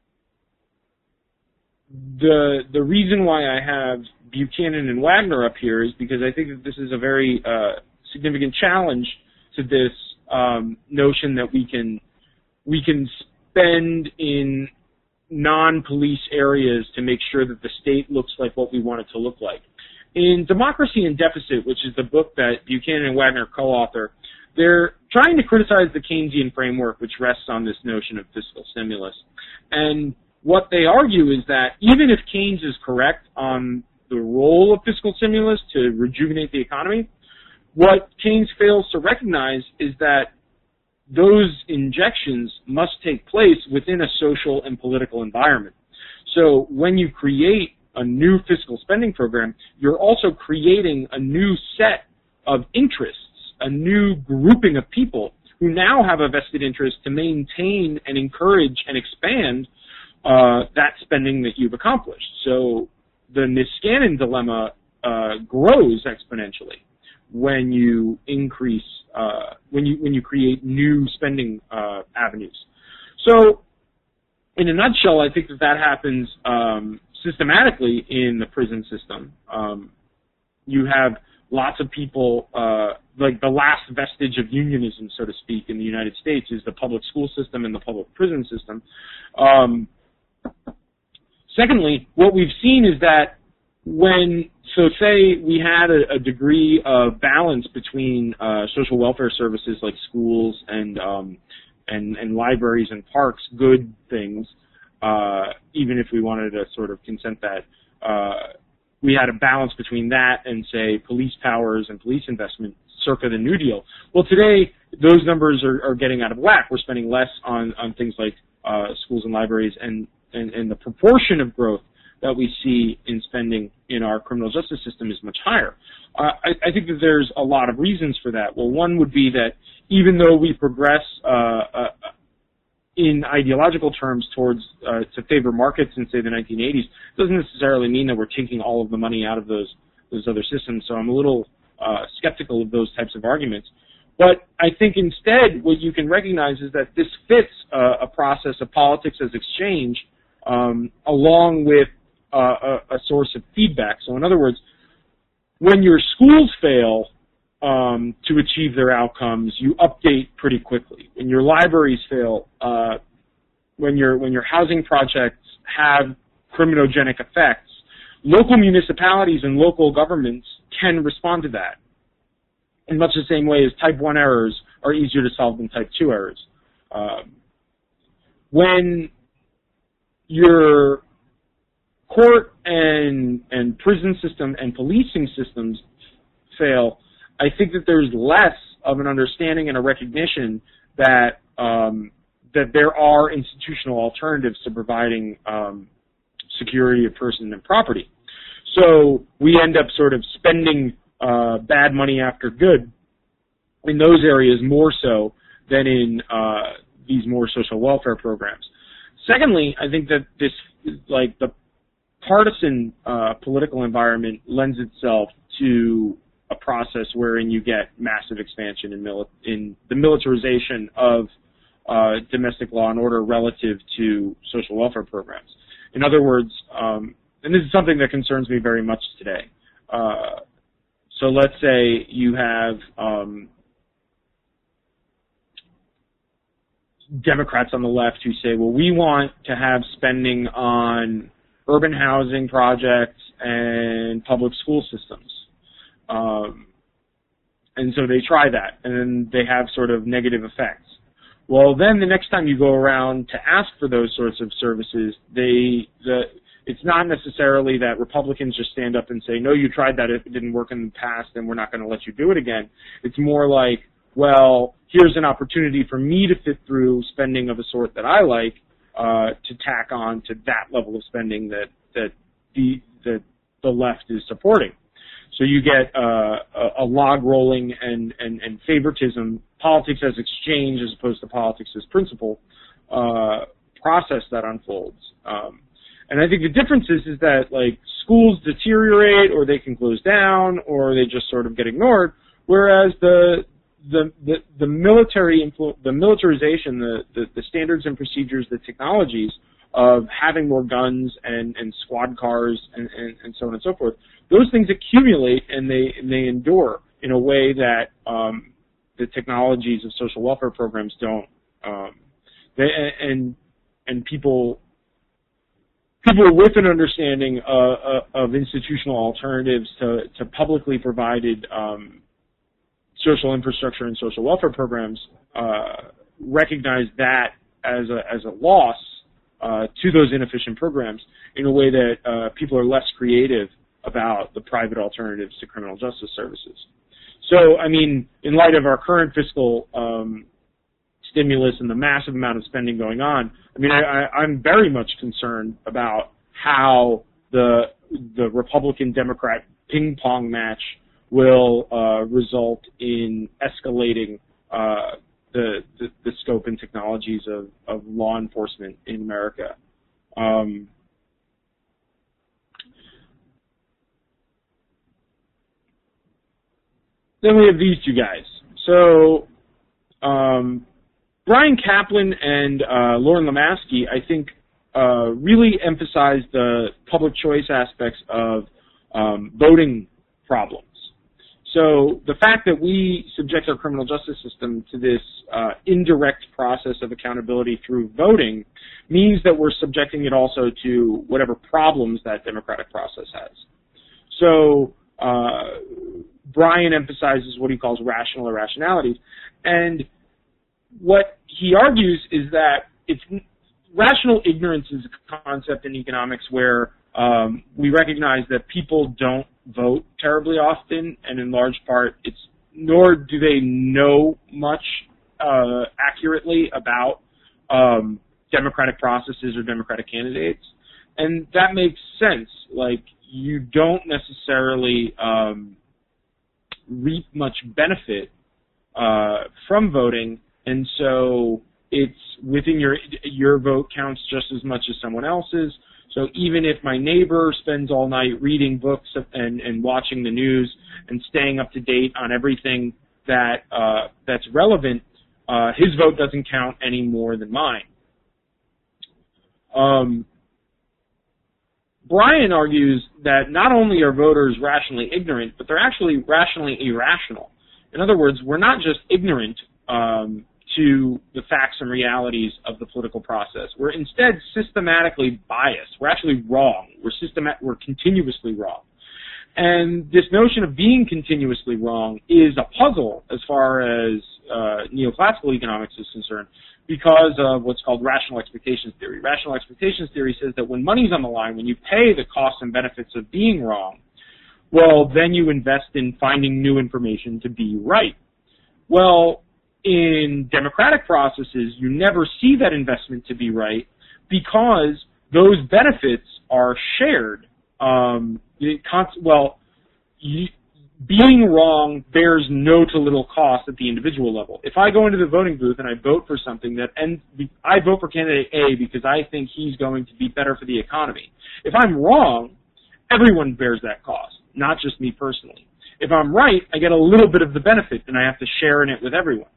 the the reason why I have Buchanan and Wagner up here is because I think that this is a very uh, significant challenge to this um, notion that we can we can spend in non-police areas to make sure that the state looks like what we want it to look like. In Democracy in Deficit, which is the book that Buchanan and Wagner co-author, they're trying to criticize the Keynesian framework, which rests on this notion of fiscal stimulus. And what they argue is that even if Keynes is correct on the role of fiscal stimulus to rejuvenate the economy, what Keynes fails to recognize is that those injections must take place within a social and political environment. So when you create a new fiscal spending program, you're also creating a new set of interests, a new grouping of people who now have a vested interest to maintain and encourage and expand uh, that spending that you've accomplished. So the Niskanen dilemma uh, grows exponentially when you increase, uh, when you when you create new spending uh, avenues. So, in a nutshell, I think that that happens um, systematically in the prison system. Um, you have lots of people, uh, like the last vestige of unionism, so to speak, in the United States is the public school system and the public prison system. Um, Secondly, what we've seen is that when, so say we had a, a degree of balance between uh, social welfare services like schools and, um, and, and libraries and parks, good things, uh, even if we wanted to sort of consent that, uh, we had a balance between that and, say, police powers and police investment circa the New Deal. Well, today, those numbers are, are getting out of whack. We're spending less on, on things like uh, schools and libraries, and, and, and the proportion of growth that we see in spending in our criminal justice system is much higher. Uh, I, I think that there's a lot of reasons for that. Well, one would be that even though we progress uh, uh, in ideological terms towards uh, to favor markets in, say, the nineteen eighties, doesn't necessarily mean that we're taking all of the money out of those those other systems. So I'm a little uh, skeptical of those types of arguments. But I think instead what you can recognize is that this fits uh, a process of politics as exchange um, along with uh, a, a source of feedback. So in other words, when your schools fail Um, to achieve their outcomes, you update pretty quickly. When your libraries fail, uh, when your when your housing projects have criminogenic effects, local municipalities and local governments can respond to that in much the same way as type one errors are easier to solve than type two errors. Uh, when your court and and prison system and policing systems fail, I think that there's less of an understanding and a recognition that um, that there are institutional alternatives to providing um, security of person and property. So we end up sort of spending uh, bad money after good in those areas more so than in uh, these more social welfare programs. Secondly, I think that this, like the partisan uh, political environment lends itself to a process wherein you get massive expansion in, mili in the militarization of uh, domestic law and order relative to social welfare programs. In other words, um, and this is something that concerns me very much today. Uh, so let's say you have um, Democrats on the left who say, well, we want to have spending on urban housing projects and public school systems. Um, and so they try that, and then they have sort of negative effects. Well, then the next time you go around to ask for those sorts of services, they the it's not necessarily that Republicans just stand up and say, no, you tried that, it didn't work in the past, and we're not going to let you do it again. It's more like, well, here's an opportunity for me to fit through spending of a sort that I like uh, to tack on to that level of spending that that the that the left is supporting. So you get uh, a, a log rolling and, and, and favoritism, politics as exchange as opposed to politics as principle, uh, process that unfolds. Um, and I think the difference is, is that like schools deteriorate, or they can close down, or they just sort of get ignored, whereas the the the, the military influ- the militarization, the, the the standards and procedures, the technologies of having more guns and, and squad cars and, and, and so on and so forth, those things accumulate and they and they endure in a way that um, the technologies of social welfare programs don't. Um, they, and and people people with an understanding uh, uh, of institutional alternatives to to publicly provided um, social infrastructure and social welfare programs uh, recognize that as a as a loss uh, to those inefficient programs in a way that uh, people are less creative about the private alternatives to criminal justice services. So, I mean, in light of our current fiscal um, stimulus and the massive amount of spending going on, I mean, I, I, I'm very much concerned about how the the Republican-Democrat ping-pong match will uh, result in escalating uh, the, the the scope and technologies of, of law enforcement in America. Um, Then we have these two guys. So um, Bryan Caplan and uh, Lauren Lemaski, I think, uh, really emphasize the public choice aspects of um, voting problems. So the fact that we subject our criminal justice system to this uh, indirect process of accountability through voting means that we're subjecting it also to whatever problems that democratic process has. So uh, Brian emphasizes what he calls rational irrationalities, and what he argues is that it's rational ignorance is a concept in economics where um, we recognize that people don't vote terribly often, and in large part, it's nor do they know much uh, accurately about um, democratic processes or democratic candidates, and that makes sense. Like, you don't necessarily um, reap much benefit uh, from voting, and so it's within your your vote counts just as much as someone else's. So even if my neighbor spends all night reading books and, and watching the news and staying up to date on everything that uh, that's relevant, uh, his vote doesn't count any more than mine. Um, Brian argues that not only are voters rationally ignorant, but they're actually rationally irrational. In other words, we're not just ignorant um, to the facts and realities of the political process. We're instead systematically biased. We're actually wrong. We're systemat- we're continuously wrong. And this notion of being continuously wrong is a puzzle as far as uh, neoclassical economics is concerned, because of what's called rational expectations theory. Rational expectations theory says that when money's on the line, when you pay the costs and benefits of being wrong, well, then you invest in finding new information to be right. Well, in democratic processes, you never see that investment to be right because those benefits are shared. Um, it well, you, being wrong bears no to little cost at the individual level. If I go into the voting booth and I vote for something that, and I vote for candidate A because I think he's going to be better for the economy. If I'm wrong, everyone bears that cost, not just me personally. If I'm right, I get a little bit of the benefit and I have to share in it with everyone.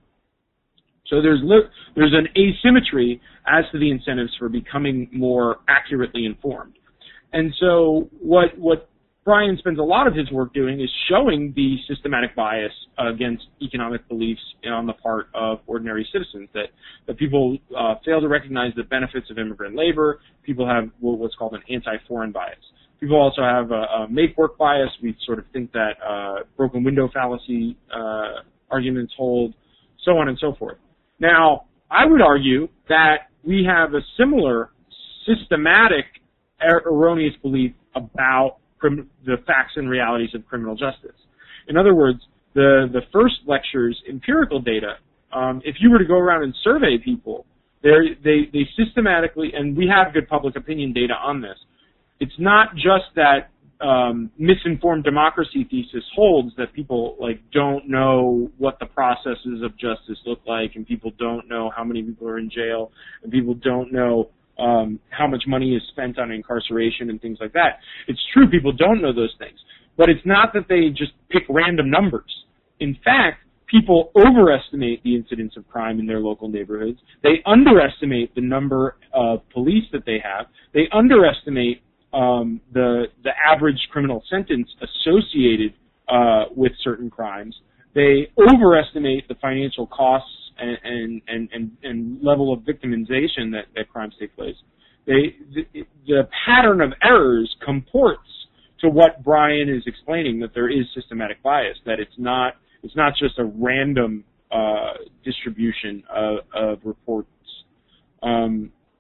So there's there's an asymmetry as to the incentives for becoming more accurately informed. And so what what Brian spends a lot of his work doing is showing the systematic bias against economic beliefs on the part of ordinary citizens, that, that people uh, fail to recognize the benefits of immigrant labor. People have what's called an anti-foreign bias. People also have a, a make-work bias. We sort of think that uh, broken window fallacy uh, arguments hold, so on and so forth. Now, I would argue that we have a similar systematic er erroneous belief about the facts and realities of criminal justice. In other words, the, the first lecture's empirical data, um, if you were to go around and survey people, they, they systematically, and we have good public opinion data on this, it's not just that um, misinformed democracy thesis holds that people like don't know what the processes of justice look like, and people don't know how many people are in jail, and people don't know Um, how much money is spent on incarceration and things like that. It's true, people don't know those things. But it's not that they just pick random numbers. In fact, people overestimate the incidence of crime in their local neighborhoods. They underestimate the number of police that they have. They underestimate um, the, the average criminal sentence associated uh, with certain crimes. They overestimate the financial costs And, and, and, and level of victimization that, that crimes take place. They, the, the pattern of errors comports to what Brian is explaining, that there is systematic bias, that it's not, it's not just a random uh, distribution of, of reports. Um,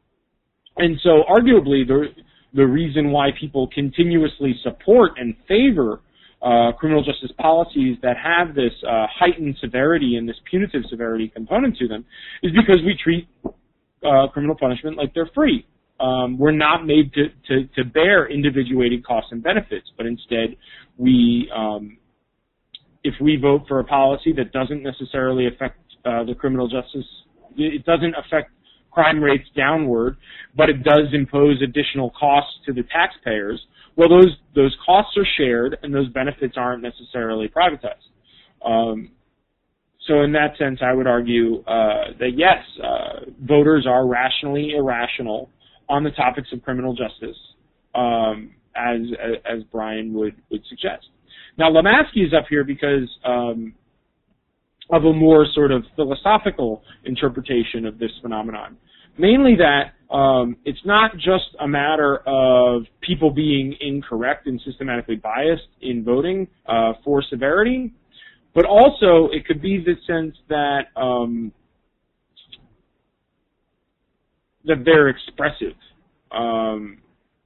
and so arguably the, the reason why people continuously support and favor Uh, criminal justice policies that have this uh, heightened severity and this punitive severity component to them is because we treat uh, criminal punishment like they're free. Um, we're not made to, to, to bear individuated costs and benefits, but instead we, um, if we vote for a policy that doesn't necessarily affect uh, the criminal justice, it doesn't affect crime rates downward, but it does impose additional costs to the taxpayers, well, those those costs are shared, and those benefits aren't necessarily privatized. Um, so in that sense, I would argue uh, that, yes, uh, voters are rationally irrational on the topics of criminal justice, um, as, as Brian would, would suggest. Now, Lemansky is up here because um, of a more sort of philosophical interpretation of this phenomenon. Mainly that um, it's not just a matter of people being incorrect and systematically biased in voting uh, for severity, but also it could be the sense that um, that they're expressive. Um,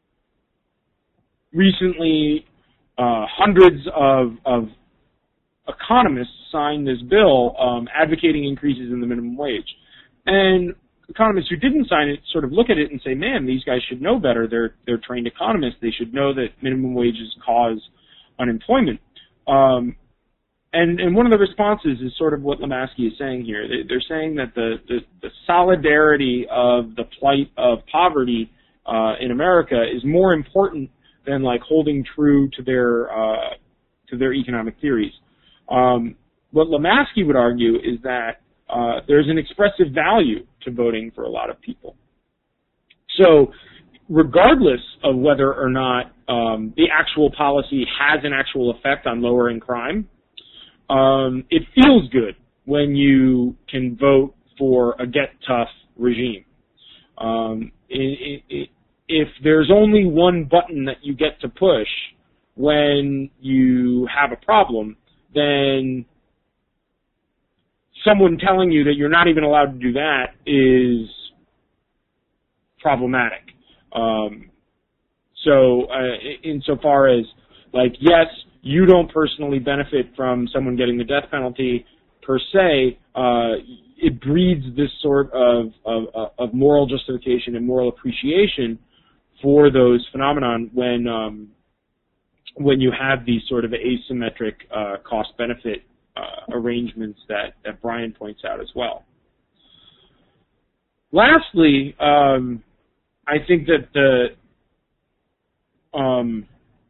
recently, uh, hundreds of, of economists signed this bill um, advocating increases in the minimum wage. And economists who didn't sign it sort of look at it and say, man, these guys should know better. They're, they're trained economists. They should know that minimum wages cause unemployment. Um, and, and one of the responses is sort of what Lemansky is saying here. They, they're saying that the, the, the solidarity of the plight of poverty uh, in America is more important than like holding true to their uh, to their economic theories. Um, what Lemansky would argue is that uh, there's an expressive value to voting for a lot of people. So regardless of whether or not um, the actual policy has an actual effect on lowering crime, um, it feels good when you can vote for a get-tough regime. Um, it, it, if there's only one button that you get to push when you have a problem, then someone telling you that you're not even allowed to do that is problematic. Um, so uh, insofar as, like, yes, you don't personally benefit from someone getting the death penalty per se, uh, it breeds this sort of, of, of moral justification and moral appreciation for those phenomenon when um, when you have these sort of asymmetric uh, cost-benefit uh, arrangements that, that Brian points out as well. Lastly, um, I think that the um,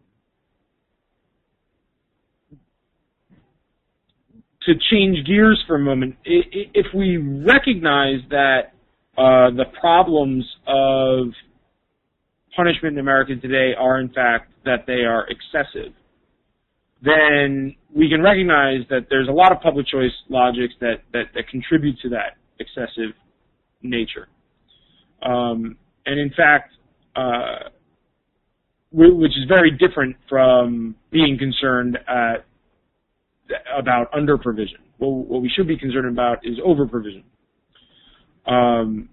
to change gears for a moment, if we recognize that uh, the problems of punishment in America today are, in fact, that they are excessive, then we can recognize that there's a lot of public choice logics that, that, that contribute to that excessive nature. Um, and in fact, uh, which is very different from being concerned at, about under-provision. Well, what we should be concerned about is over-provision. Um,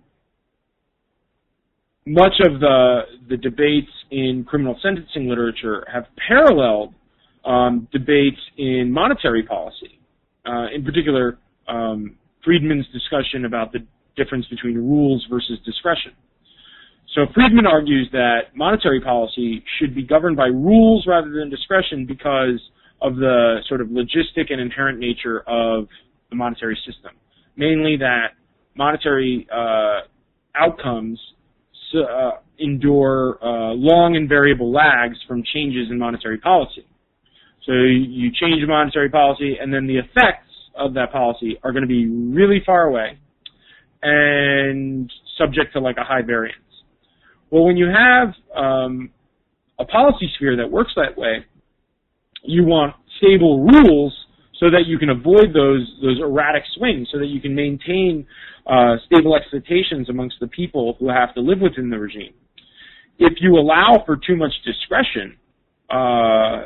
much of the, the debates in criminal sentencing literature have paralleled um, debates in monetary policy. Uh, in particular, um, Friedman's discussion about the difference between rules versus discretion. So Friedman argues that monetary policy should be governed by rules rather than discretion because of the sort of logistic and inherent nature of the monetary system. Mainly that monetary uh, outcomes uh, endure uh, long and variable lags from changes in monetary policy. So you change monetary policy and then the effects of that policy are going to be really far away and subject to like a high variance. Well, when you have um, a policy sphere that works that way, you want stable rules so that you can avoid those those erratic swings, so that you can maintain uh, stable expectations amongst the people who have to live within the regime. If you allow for too much discretion, uh,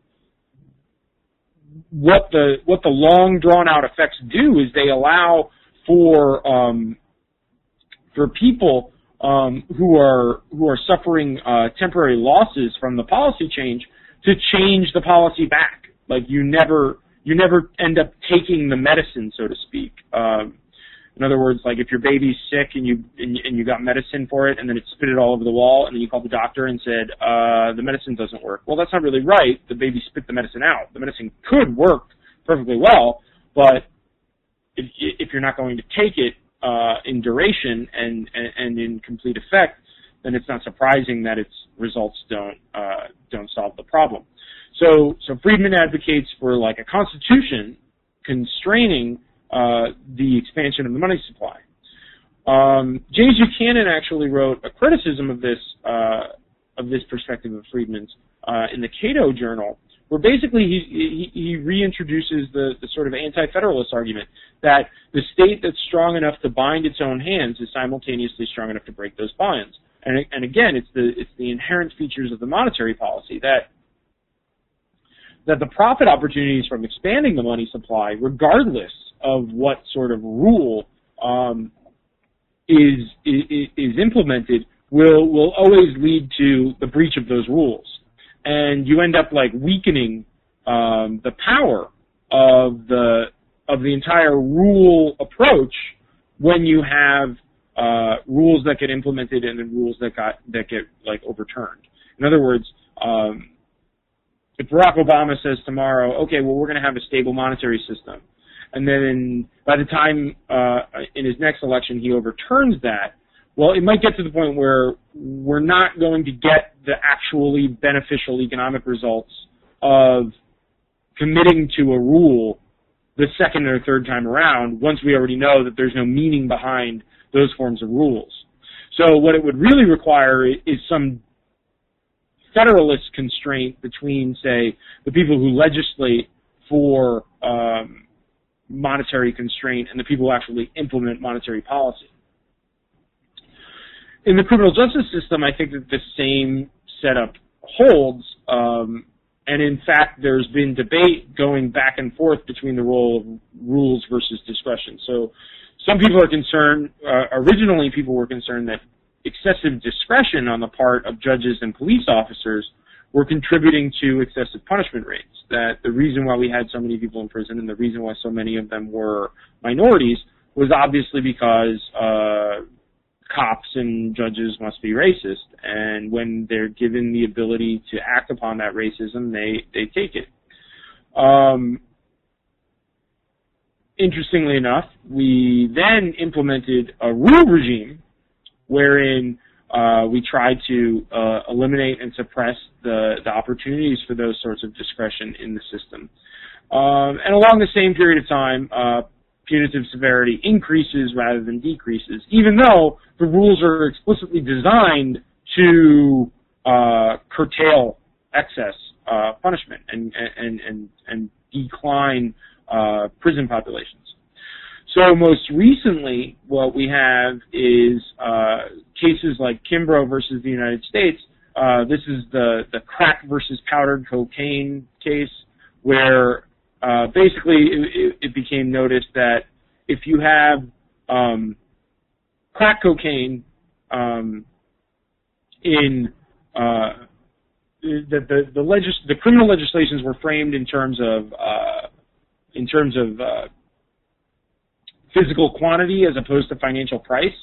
what the what the long drawn out effects do is they allow for um, for people um, who are who are suffering uh, temporary losses from the policy change to change the policy back. Like you never, you never end up taking the medicine, so to speak. Um, in other words, like if your baby's sick and you and, and you got medicine for it, and then it spit it all over the wall, and then you called the doctor and said uh, the medicine doesn't work. Well, that's not really right. The baby spit the medicine out. The medicine could work perfectly well, but if, if you're not going to take it uh, in duration and, and and in complete effect, then it's not surprising that its results don't uh, don't solve the problem. So, so Friedman advocates for like a constitution constraining uh, the expansion of the money supply. Um, James Buchanan actually wrote a criticism of this uh, of this perspective of Friedman's uh, in the Cato Journal, where basically he, he, he reintroduces the, the sort of anti-federalist argument that the state that's strong enough to bind its own hands is simultaneously strong enough to break those bonds. And, and again, it's the, it's the inherent features of the monetary policy that that the profit opportunities from expanding the money supply, regardless of what sort of rule um, is, is is implemented, will will always lead to the breach of those rules, and you end up like weakening um, the power of the of the entire rule approach when you have uh, rules that get implemented and then rules that got that get like overturned. In other words. Um, If Barack Obama says tomorrow, okay, well, we're going to have a stable monetary system, and then by the time uh, in his next election he overturns that, well, it might get to the point where we're not going to get the actually beneficial economic results of committing to a rule the second or third time around once we already know that there's no meaning behind those forms of rules. So what it would really require is some federalist constraint between, say, the people who legislate for um, monetary constraint and the people who actually implement monetary policy. In the criminal justice system, I think that the same setup holds, um, and in fact, there's been debate going back and forth between the role of rules versus discretion. So some people are concerned, uh, originally people were concerned that excessive discretion on the part of judges and police officers were contributing to excessive punishment rates, that the reason why we had so many people in prison and the reason why so many of them were minorities was obviously because uh, cops and judges must be racist, and when they're given the ability to act upon that racism, they, they take it. Um, interestingly enough, we then implemented a rule regime wherein uh, we tried to uh, eliminate and suppress the, the opportunities for those sorts of discretion in the system. Um, and along the same period of time, uh, punitive severity increases rather than decreases, even though the rules are explicitly designed to uh, curtail excess uh, punishment and, and, and, and decline uh, prison populations. So most recently, what we have is uh, cases like Kimbrough versus the United States. Uh, this is the, the crack versus powdered cocaine case, where uh, basically it, it became noticed that if you have um, crack cocaine um, in uh, the the the, legis the criminal legislations were framed in terms of uh, in terms of uh, physical quantity as opposed to financial price.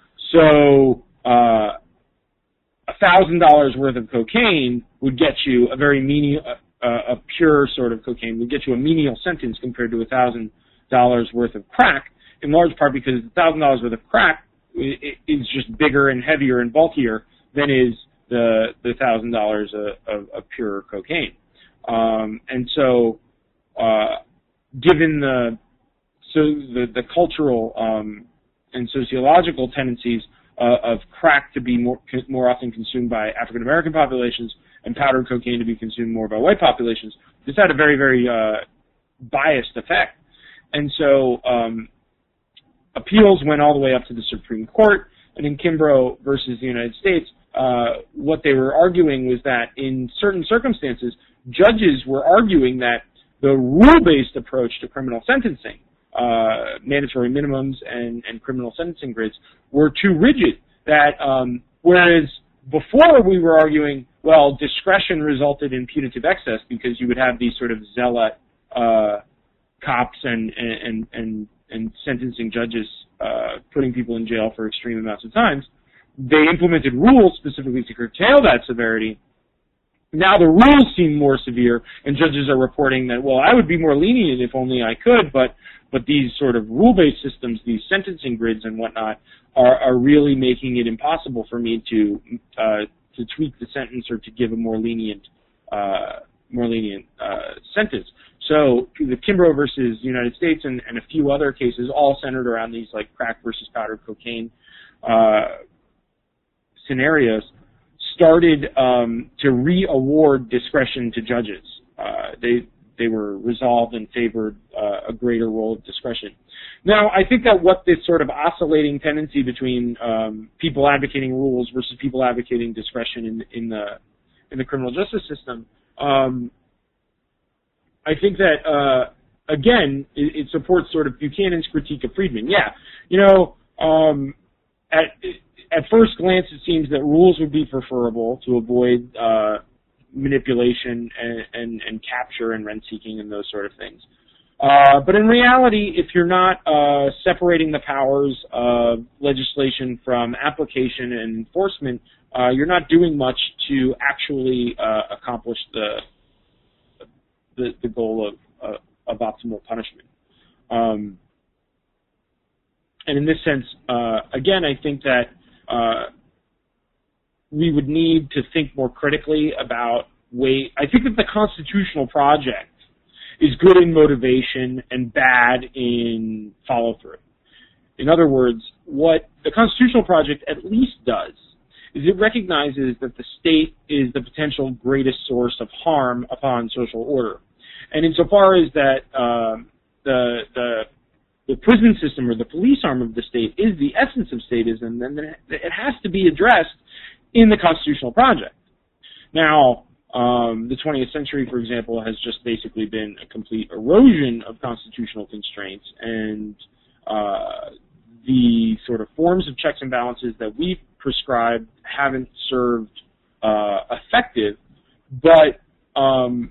So uh, a thousand dollars worth of cocaine would get you a very menial, uh, a pure sort of cocaine would get you a menial sentence compared to a thousand dollars worth of crack, in large part because a thousand dollars worth of crack is just bigger and heavier and bulkier than is the the thousand dollars of, of pure cocaine. Um, and so, uh, given the So the, the cultural um, and sociological tendencies uh, of crack to be more more often consumed by African American populations and powdered cocaine to be consumed more by white populations, this had a very, very uh, biased effect. And so um, appeals went all the way up to the Supreme Court, and in Kimbrough versus the United States, uh, what they were arguing was that in certain circumstances, judges were arguing that the rule-based approach to criminal sentencing, Uh, mandatory minimums and, and criminal sentencing grids, were too rigid. That um, whereas before we were arguing, well, discretion resulted in punitive excess because you would have these sort of zealot uh, cops and and and and sentencing judges uh, putting people in jail for extreme amounts of times. They implemented rules specifically to curtail that severity. Now the rules seem more severe, and judges are reporting that, well, I would be more lenient if only I could, but but these sort of rule-based systems, these sentencing grids and whatnot, are, are really making it impossible for me to uh, to tweak the sentence or to give a more lenient uh, more lenient uh, sentence. So the Kimbrough versus United States and, and a few other cases, all centered around these like crack versus powdered cocaine uh, scenarios, started um, to re-award discretion to judges. uh, they they were resolved and favored uh, a greater role of discretion. Now, I think that what this sort of oscillating tendency between um, people advocating rules versus people advocating discretion in, in the in the criminal justice system, um, I think that uh, again it, it supports sort of Buchanan's critique of Friedman. Yeah, you know, um, at at first glance it seems that rules would be preferable to avoid uh, manipulation and, and, and capture and rent-seeking and those sort of things. Uh, but in reality, if you're not uh, separating the powers of legislation from application and enforcement, uh, you're not doing much to actually uh, accomplish the, the the goal of uh, of optimal punishment. Um, and in this sense, uh, again, I think that uh, we would need to think more critically about way. I think that the constitutional project is good in motivation and bad in follow-through. In other words, what the constitutional project at least does is it recognizes that the state is the potential greatest source of harm upon social order. And insofar as that um, the, the the prison system or the police arm of the state is the essence of statism, then it has to be addressed in the constitutional project. Now, Um, the twentieth century, for example, has just basically been a complete erosion of constitutional constraints, and uh, the sort of forms of checks and balances that we've prescribed haven't served uh, effective, but um,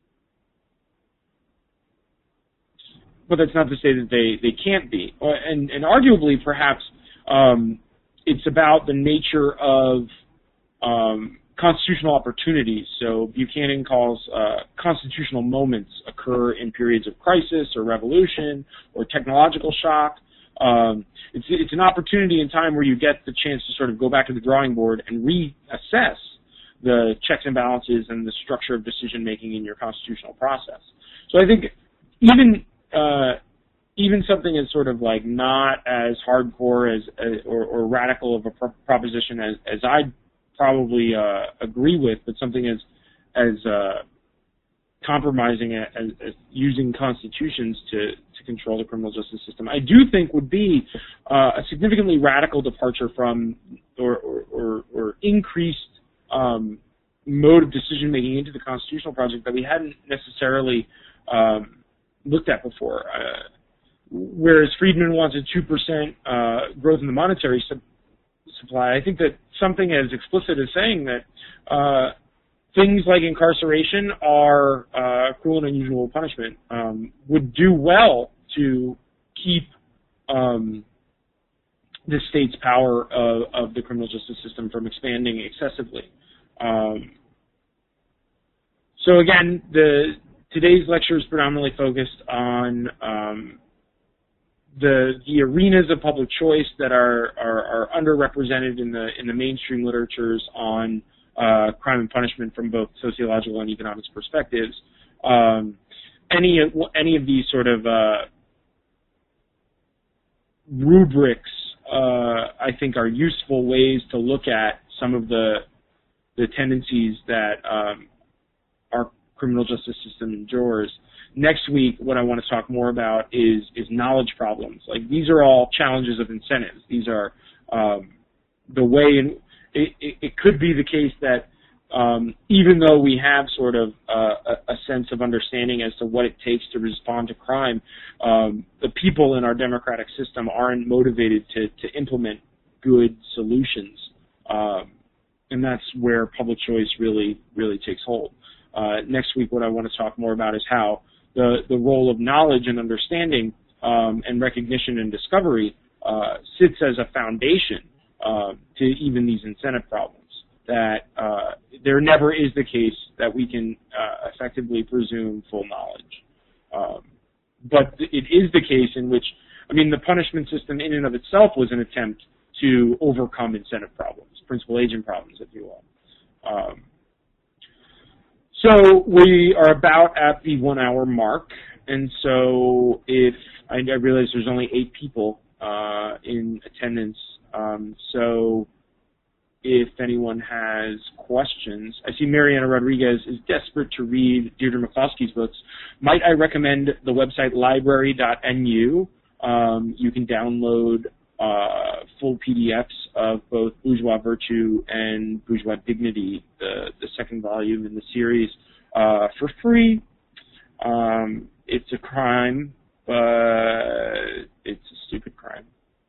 but that's not to say that they, they can't be. And, and arguably, perhaps, um, it's about the nature of um, constitutional opportunities. So Buchanan calls uh, constitutional moments occur in periods of crisis or revolution or technological shock. Um, it's, it's an opportunity in time where you get the chance to sort of go back to the drawing board and reassess the checks and balances and the structure of decision-making in your constitutional process. So I think even uh, even something as sort of like not as hardcore as, as or, or radical of a pro proposition as, as I'd probably uh, agree with, but something as as uh, compromising as, as using constitutions to, to control the criminal justice system, I do think would be uh, a significantly radical departure from or, or, or, or increased um, mode of decision making into the constitutional project that we hadn't necessarily um, looked at before. Uh, whereas Friedman wants a two percent uh, growth in the monetary supply, supply. I think that something as explicit as saying that uh, things like incarceration are uh, cruel and unusual punishment um, would do well to keep um, the state's power of, of the criminal justice system from expanding excessively. Um, so again, the today's lecture is predominantly focused on um, The, the arenas of public choice that are, are, are underrepresented in the in the mainstream literatures on uh, crime and punishment from both sociological and economics perspectives. Um, any of any of these sort of uh, rubrics, uh, I think, are useful ways to look at some of the the tendencies that um, our criminal justice system endures. Next week, what I want to talk more about is is knowledge problems. Like, these are all challenges of incentives. These are um, the way in it, it, it could be the case that um, even though we have sort of uh, a, a sense of understanding as to what it takes to respond to crime, um, the people in our democratic system aren't motivated to to implement good solutions, um, and that's where public choice really really takes hold. Uh, next week, what I want to talk more about is how The, the role of knowledge and understanding um, and recognition and discovery uh, sits as a foundation uh, to even these incentive problems. That uh, there never is the case that we can uh, effectively presume full knowledge. Um, but it is the case in which, I mean, the punishment system in and of itself was an attempt to overcome incentive problems, principal agent problems, if you will. Um, So we are about at the one-hour mark, and so if I, I realize there's only eight people uh, in attendance, um, so if anyone has questions. I see Mariana Rodriguez is desperate to read Deirdre McCloskey's books. Might I recommend the website library dot N U? Um, you can download uh, full P D Fs of both Bourgeois Virtue and Bourgeois Dignity, the, the second volume in the series, uh, for free. Um, it's a crime, but it's a stupid crime.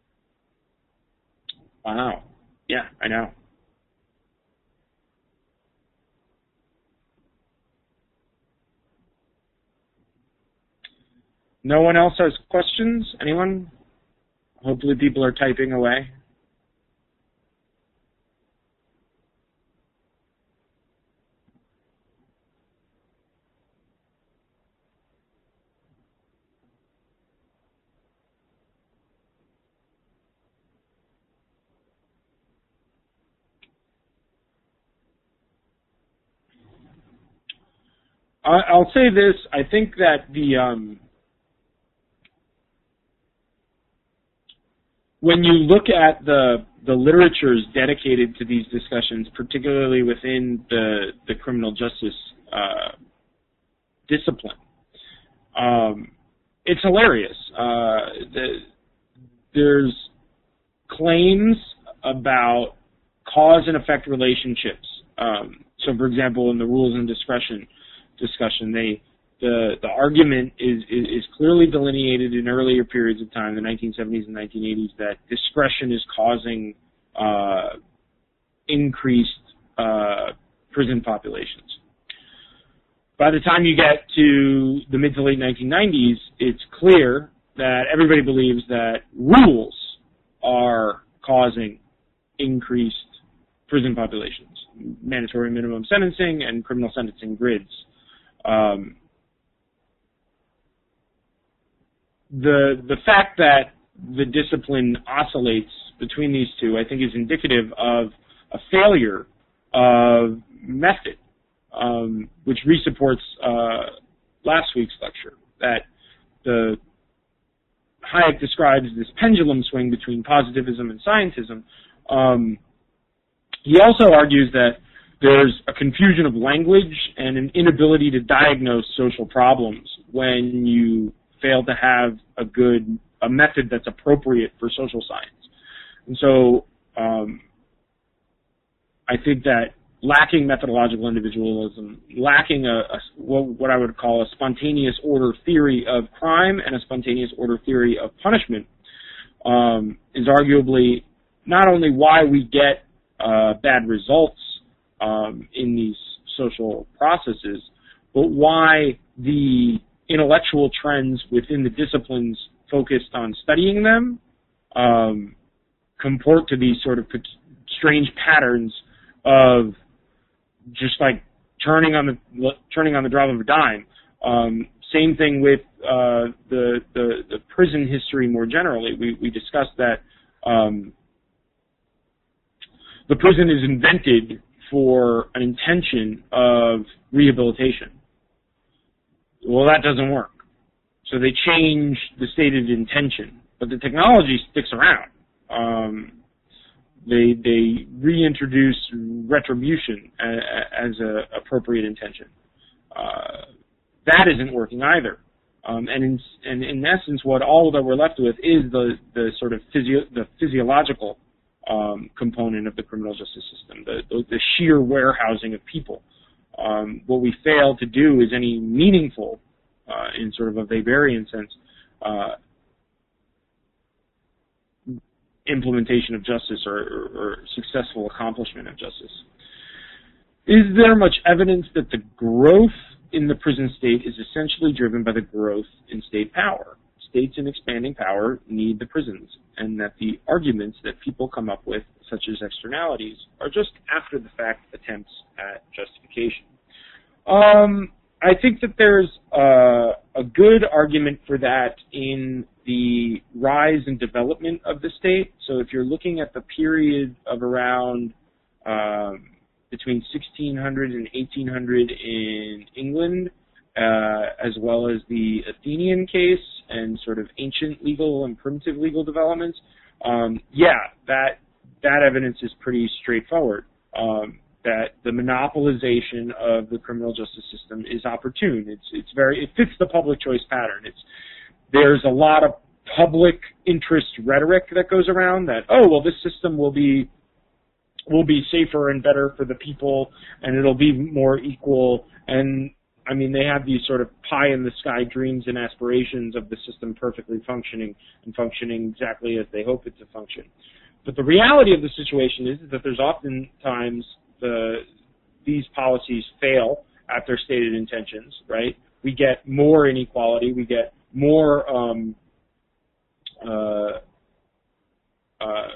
Wow. Yeah, I know. No one else has questions? Anyone? Hopefully people are typing away. I'll say this. I think that the um, when you look at the the literatures dedicated to these discussions, particularly within the the criminal justice uh, discipline, um, it's hilarious. Uh, the, there's claims about cause and effect relationships. Um, so, for example, in the rules and discretion discussion, they the the argument is, is is clearly delineated in earlier periods of time, the nineteen seventies and nineteen eighties, that discretion is causing uh, increased uh, prison populations. By the time you get to the mid to late nineteen nineties, it's clear that everybody believes that rules are causing increased prison populations, mandatory minimum sentencing and criminal sentencing grids. Um, the the fact that the discipline oscillates between these two, I think, is indicative of a failure of method, um, which resupports uh, last week's lecture, that the Hayek describes this pendulum swing between positivism and scientism. Um, he also argues that there's a confusion of language and an inability to diagnose social problems when you fail to have a good a method that's appropriate for social science. And so um, I think that lacking methodological individualism, lacking a, a what I would call a spontaneous order theory of crime and a spontaneous order theory of punishment, um, is arguably not only why we get uh, bad results Um, in these social processes, but why the intellectual trends within the disciplines focused on studying them um, comport to these sort of strange patterns of just like turning on the turning on the drop of a dime. Um, same thing with uh, the, the the prison history more generally. We we discussed that um, the prison is invented for an intention of rehabilitation. Well, that doesn't work. So they change the stated intention, but the technology sticks around. Um, they they reintroduce retribution as an appropriate intention. Uh, that isn't working either. Um, and in and in essence, what all that we're left with is the the sort of physio the physiological Um, component of the criminal justice system, the, the, the sheer warehousing of people. Um, what we fail to do is any meaningful, uh, in sort of a Weberian sense, uh, implementation of justice or, or, or successful accomplishment of justice. Is there much evidence that the growth in the prison state is essentially driven by the growth in state power? States in expanding power need the prisons, and that the arguments that people come up with, such as externalities, are just after-the-fact attempts at justification. Um, I think that there's uh, a good argument for that in the rise and development of the state. So if you're looking at the period of around um, between sixteen hundred and eighteen hundred in England, Uh, as well as the Athenian case and sort of ancient legal and primitive legal developments, um, yeah, that that evidence is pretty straightforward. Um, that the monopolization of the criminal justice system is opportune. It's it's very it fits the public choice pattern. It's there's a lot of public interest rhetoric that goes around that, oh well, this system will be will be safer and better for the people, and it'll be more equal. And I mean, they have these sort of pie in the sky dreams and aspirations of the system perfectly functioning and functioning exactly as they hope it to function. But the reality of the situation is that there's oftentimes the these policies fail at their stated intentions, right? We get more inequality, we get more um, uh, uh,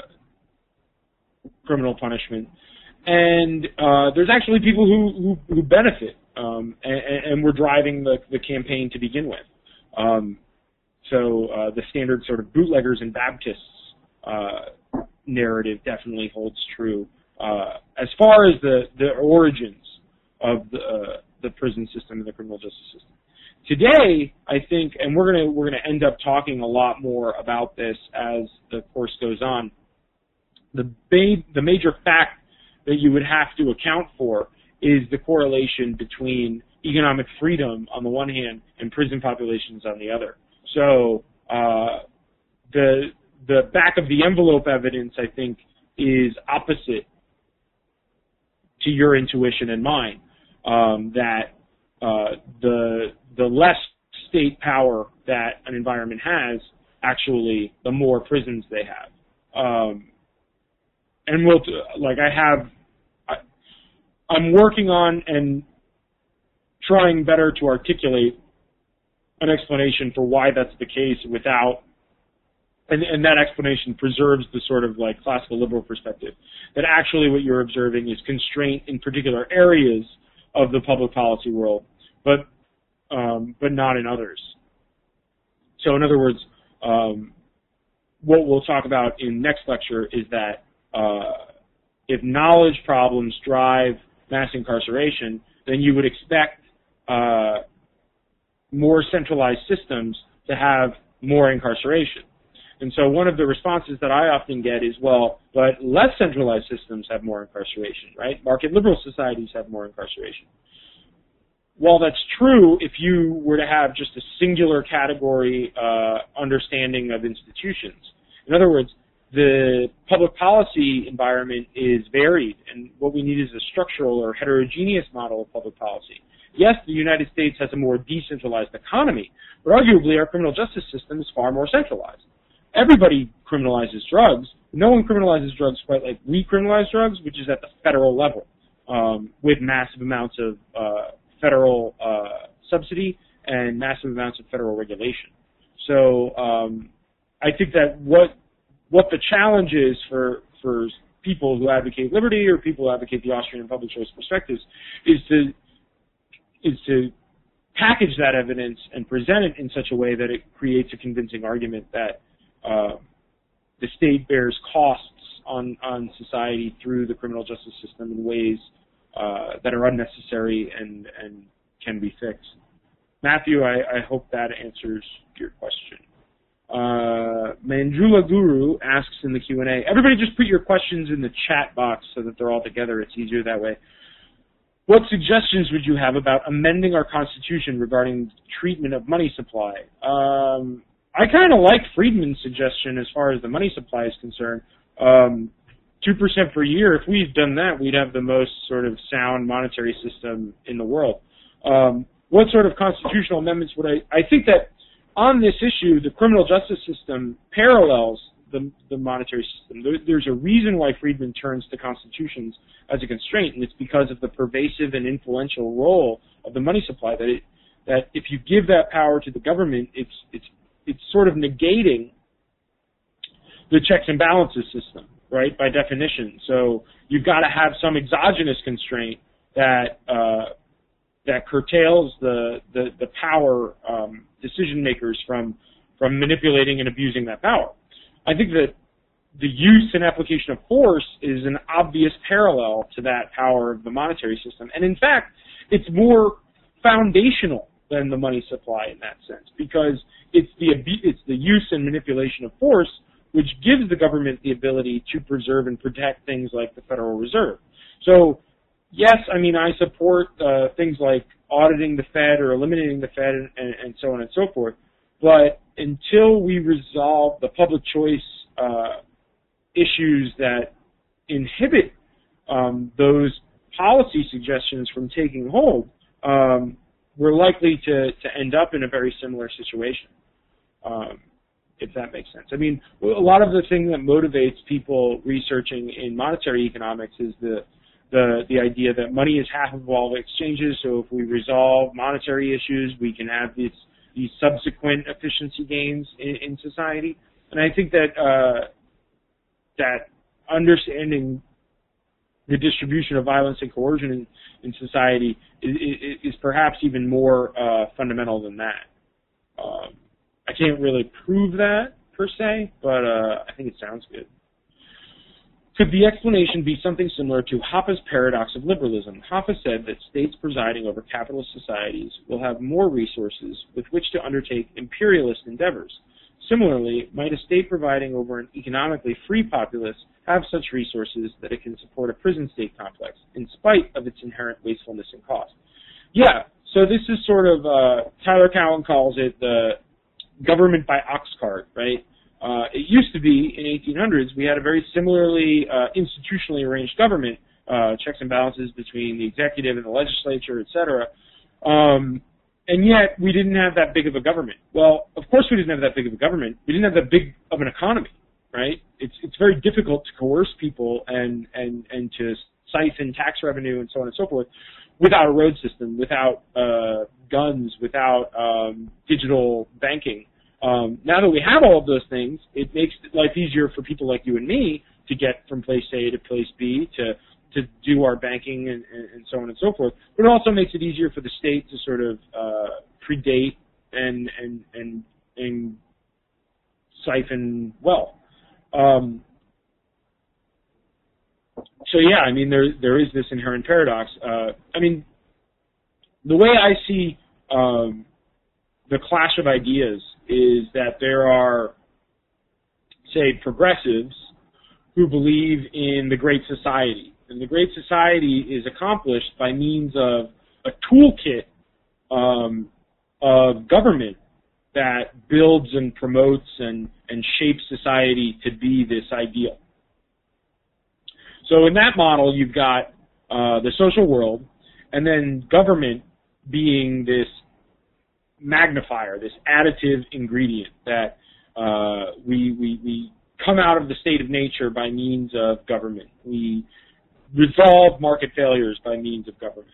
criminal punishment, and uh, there's actually people who, who, who benefit, um, and, and we're driving the, the campaign to begin with. Um, so uh, the standard sort of bootleggers and Baptists uh, narrative definitely holds true. Uh, as far as the, the origins of the, uh, the prison system and the criminal justice system. Today, I think, and we're gonna we're gonna end up talking a lot more about this as the course goes on. The ba the major fact that you would have to account for is the correlation between economic freedom on the one hand and prison populations on the other. So uh, the the back of the envelope evidence, I think, is opposite to your intuition and mine, um, that uh, the the less state power that an environment has, actually, the more prisons they have. Um, and we'll like I have, I, I'm working on and trying better to articulate an explanation for why that's the case without. And, and that explanation preserves the sort of like classical liberal perspective that actually what you're observing is constraint in particular areas of the public policy world, but um, but not in others. So in other words, um, what we'll talk about in next lecture is that uh, if knowledge problems drive mass incarceration, then you would expect uh, more centralized systems to have more incarceration. And so one of the responses that I often get is, well, but less centralized systems have more incarceration, right? Market liberal societies have more incarceration. While that's true, if you were to have just a singular category uh, understanding of institutions, in other words, the public policy environment is varied, and what we need is a structural or heterogeneous model of public policy. Yes, the United States has a more decentralized economy, but arguably our criminal justice system is far more centralized. Everybody criminalizes drugs. No one criminalizes drugs quite like we criminalize drugs, which is at the federal level, um, with massive amounts of uh, federal uh, subsidy and massive amounts of federal regulation. So um, I think that what what the challenge is for for people who advocate liberty or people who advocate the Austrian public choice perspectives is to is to package that evidence and present it in such a way that it creates a convincing argument that Uh, the state bears costs on, on society through the criminal justice system in ways uh, that are unnecessary and, and can be fixed. Matthew, I, I hope that answers your question. Uh, Manjula Guru asks in the Q and A, everybody just put your questions in the chat box so that they're all together. It's easier that way. What suggestions would you have about amending our Constitution regarding treatment of money supply? Um, I kind of like Friedman's suggestion as far as the money supply is concerned. Um, two percent per year, if we've done that, we'd have the most sort of sound monetary system in the world. Um, what sort of constitutional amendments would I... I think that on this issue, the criminal justice system parallels the, the monetary system. There, there's a reason why Friedman turns to constitutions as a constraint, and it's because of the pervasive and influential role of the money supply, that it, that if you give that power to the government, it's it's it's sort of negating the checks and balances system, right, by definition. So you've got to have some exogenous constraint that uh, that curtails the, the, the power um, decision makers from, from manipulating and abusing that power. I think that the use and application of force is an obvious parallel to that power of the monetary system. And in fact, it's more foundational than the money supply in that sense, because it's the it's the use and manipulation of force which gives the government the ability to preserve and protect things like the Federal Reserve. So, yes, I mean, I support uh, things like auditing the Fed or eliminating the Fed and, and, and so on and so forth, but until we resolve the public choice uh, issues that inhibit um, those policy suggestions from taking hold, um, we're likely to, to end up in a very similar situation, um, if that makes sense. I mean, a lot of the thing that motivates people researching in monetary economics is the the the idea that money is half of all exchanges, so if we resolve monetary issues, we can have these, these subsequent efficiency gains in, in society. And I think that uh, that understanding the distribution of violence and coercion in, in society is, is, is perhaps even more uh, fundamental than that. Um, I can't really prove that, per se, but uh, I think it sounds good. Could the explanation be something similar to Hoppe's paradox of liberalism? Hoppe said that states presiding over capitalist societies will have more resources with which to undertake imperialist endeavors. Similarly, might a state providing over an economically free populace have such resources that it can support a prison-state complex, in spite of its inherent wastefulness and cost? Yeah, so this is sort of, uh, Tyler Cowen calls it the government by ox cart, right? Uh, it used to be, in eighteen hundreds, we had a very similarly uh, institutionally arranged government, uh, checks and balances between the executive and the legislature, et cetera. Um, and yet, we didn't have that big of a government. Well, of course we didn't have that big of a government. We didn't have that big of an economy, right? It's it's very difficult to coerce people and, and, and to siphon tax revenue and so on and so forth without a road system, without uh, guns, without um, digital banking. Um, now that we have all of those things, it makes life easier for people like you and me to get from place A to place B, to to do our banking and, and, and so on and so forth. But it also makes it easier for the state to sort of uh, predate and and and and siphon wealth. Um, so yeah, I mean there there is this inherent paradox. Uh, I mean, the way I see um, the clash of ideas is that there are, say, progressives who believe in the Great Society. And the Great Society is accomplished by means of a toolkit um, of government that builds and promotes and, and shapes society to be this ideal. So in that model, you've got uh, the social world, and then government being this magnifier, this additive ingredient that uh, we, we, we come out of the state of nature by means of government. We resolve market failures by means of government.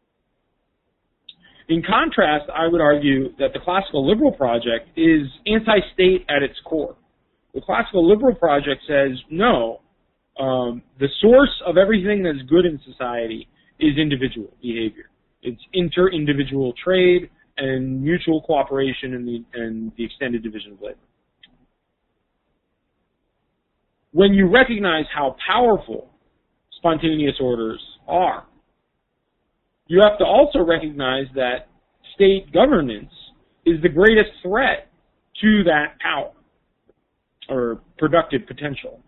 In contrast, I would argue that the classical liberal project is anti-state at its core. The classical liberal project says, no, um, the source of everything that's good in society is individual behavior. It's inter-individual trade and mutual cooperation and the, and the extended division of labor. When you recognize how powerful spontaneous orders are, you have to also recognize that state governance is the greatest threat to that power or productive potential.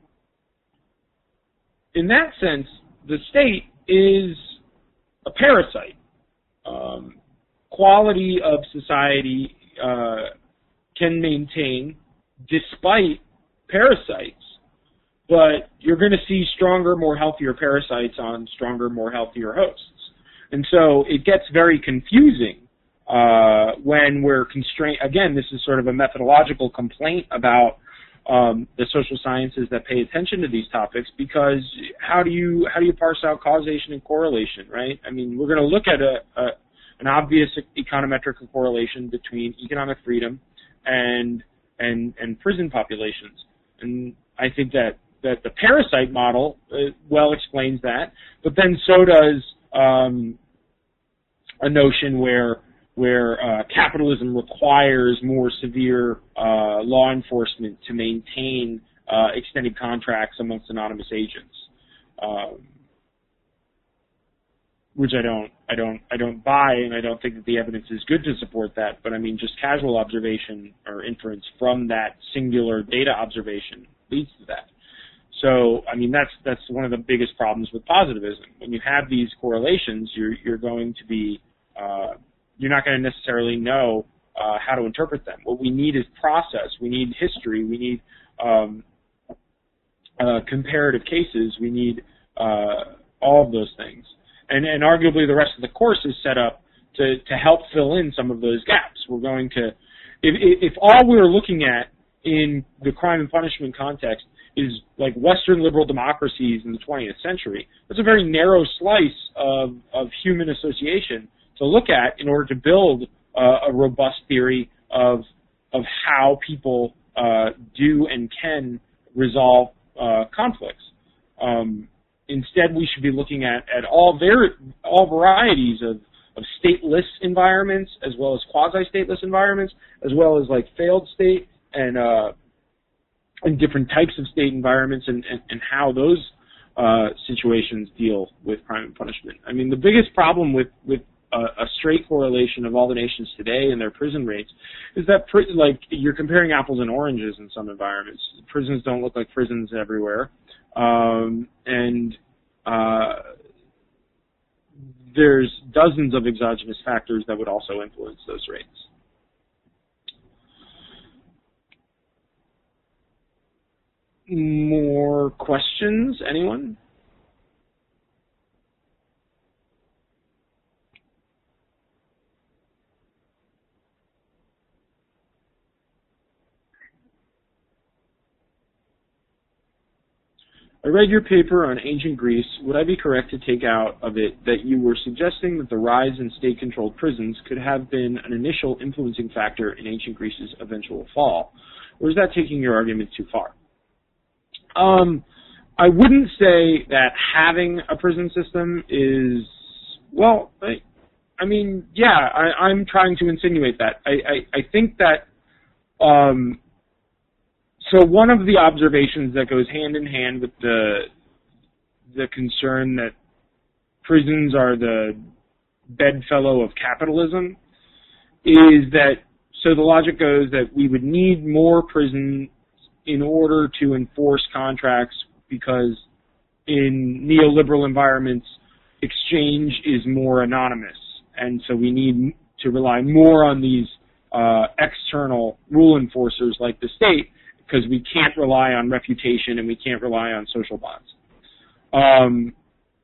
In that sense, the state is a parasite. Um, quality of society uh, can maintain despite parasites, but you're going to see stronger, more healthier parasites on stronger, more healthier hosts. And so it gets very confusing uh, when we're constrained. Again, this is sort of a methodological complaint about um, the social sciences that pay attention to these topics, because how do you how do you parse out causation and correlation, right? I mean, we're going to look at a, a an obvious econometric correlation between economic freedom and and and prison populations, and I think that that the parasite model uh, well explains that, but then so does um, a notion where where uh, capitalism requires more severe uh, law enforcement to maintain uh, extended contracts amongst anonymous agents, um, which I don't, I don't, I don't buy, and I don't think that the evidence is good to support that. But I mean, just casual observation or inference from that singular data observation leads to that. So, I mean, that's that's one of the biggest problems with positivism. When you have these correlations, you're you're going to be uh, you're not going to necessarily know uh, how to interpret them. What we need is process. We need history. We need um, uh, comparative cases. We need uh, all of those things. And and arguably, the rest of the course is set up to to help fill in some of those gaps. We're going to, if if all we're looking at in the crime and punishment context is like Western liberal democracies in the twentieth century, that's a very narrow slice of, of human association to look at in order to build uh, a robust theory of, of how people uh, do and can resolve uh, conflicts. Um, instead, we should be looking at, at all, var- all varieties of, of stateless environments as well as quasi-stateless environments, as well as like failed state and uh, and different types of state environments and, and, and how those uh, situations deal with crime and punishment. I mean, the biggest problem with, with a, a straight correlation of all the nations today and their prison rates is that, pri- like, you're comparing apples and oranges in some environments. Prisons don't look like prisons everywhere. Um, and uh, there's dozens of exogenous factors that would also influence those rates. More questions? Anyone? I read your paper on ancient Greece. Would I be correct to take out of it that you were suggesting that the rise in state-controlled prisons could have been an initial influencing factor in ancient Greece's eventual fall? Or is that taking your argument too far? Um, I wouldn't say that having a prison system is, well, I, I mean, yeah, I, I'm trying to insinuate that. I, I, I think that, um, so one of the observations that goes hand in hand with the, the concern that prisons are the bedfellow of capitalism is that, so the logic goes that we would need more prison in order to enforce contracts because in neoliberal environments, exchange is more anonymous. And so we need to rely more on these uh, external rule enforcers like the state because we can't rely on reputation and we can't rely on social bonds. Um,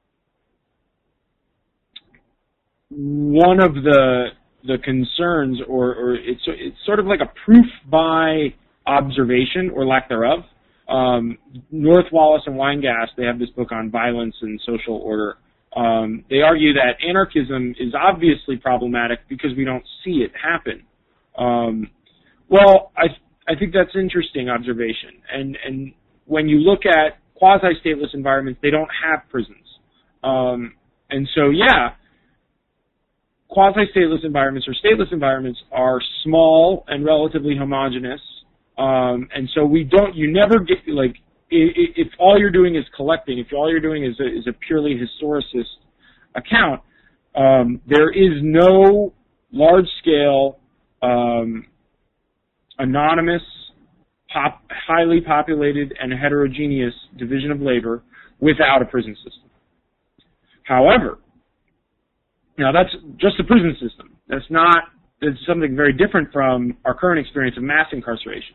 one of the the concerns, or, or it's, it's sort of like a proof by observation or lack thereof. Um, North Wallace and Weingast, they have this book on violence and social order. Um, they argue that anarchism is obviously problematic because we don't see it happen. Um, well, I I think that's an interesting observation. And and when you look at quasi-stateless environments, they don't have prisons. Um, and so, yeah, quasi-stateless environments or stateless environments are small and relatively homogeneous. Um, and so we don't, you never get, like, if, if all you're doing is collecting, if all you're doing is a, is a purely historicist account, um, there is no large-scale, um, anonymous, pop, highly populated, and heterogeneous division of labor without a prison system. However, now that's just the prison system. That's not, it's something very different from our current experience of mass incarceration.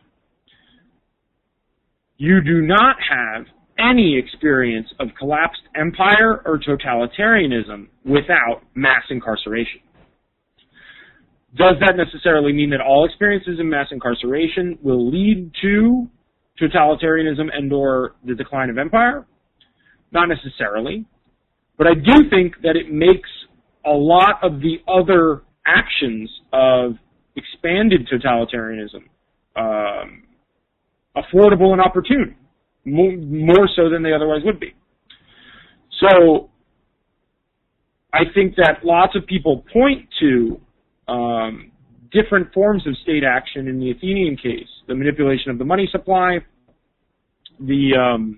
You do not have any experience of collapsed empire or totalitarianism without mass incarceration. Does that necessarily mean that all experiences in mass incarceration will lead to totalitarianism and or the decline of empire? Not necessarily. But I do think that it makes a lot of the other actions of expanded totalitarianism um, affordable and opportune, more, more so than they otherwise would be. So I think that lots of people point to um, different forms of state action in the Athenian case, the manipulation of the money supply, the um,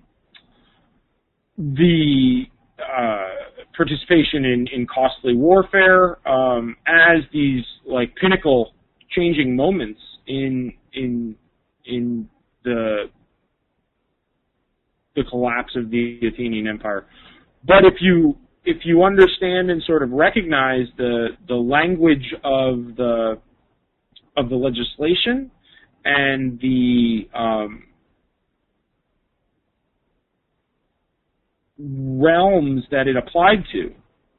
the uh, participation in, in costly warfare um, as these like pinnacle changing moments in in in the the collapse of the Athenian Empire. But if you if you understand and sort of recognize the the language of the of the legislation and the um, realms that it applied to,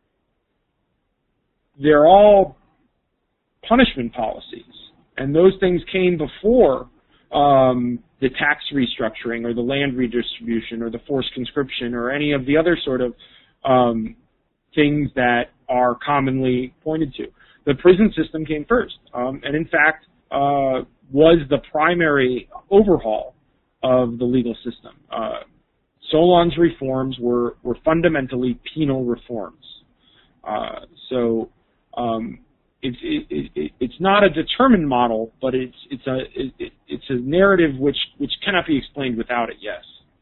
they're all punishment policies, and those things came before um, the tax restructuring or the land redistribution or the forced conscription or any of the other sort of um, things that are commonly pointed to. The prison system came first, um, and in fact uh, was the primary overhaul of the legal system. Uh, Solon's reforms were, were fundamentally penal reforms. Uh, so um, it's it, it, it's not a determined model, but it's it's a it, it's a narrative which which cannot be explained without it. Yes.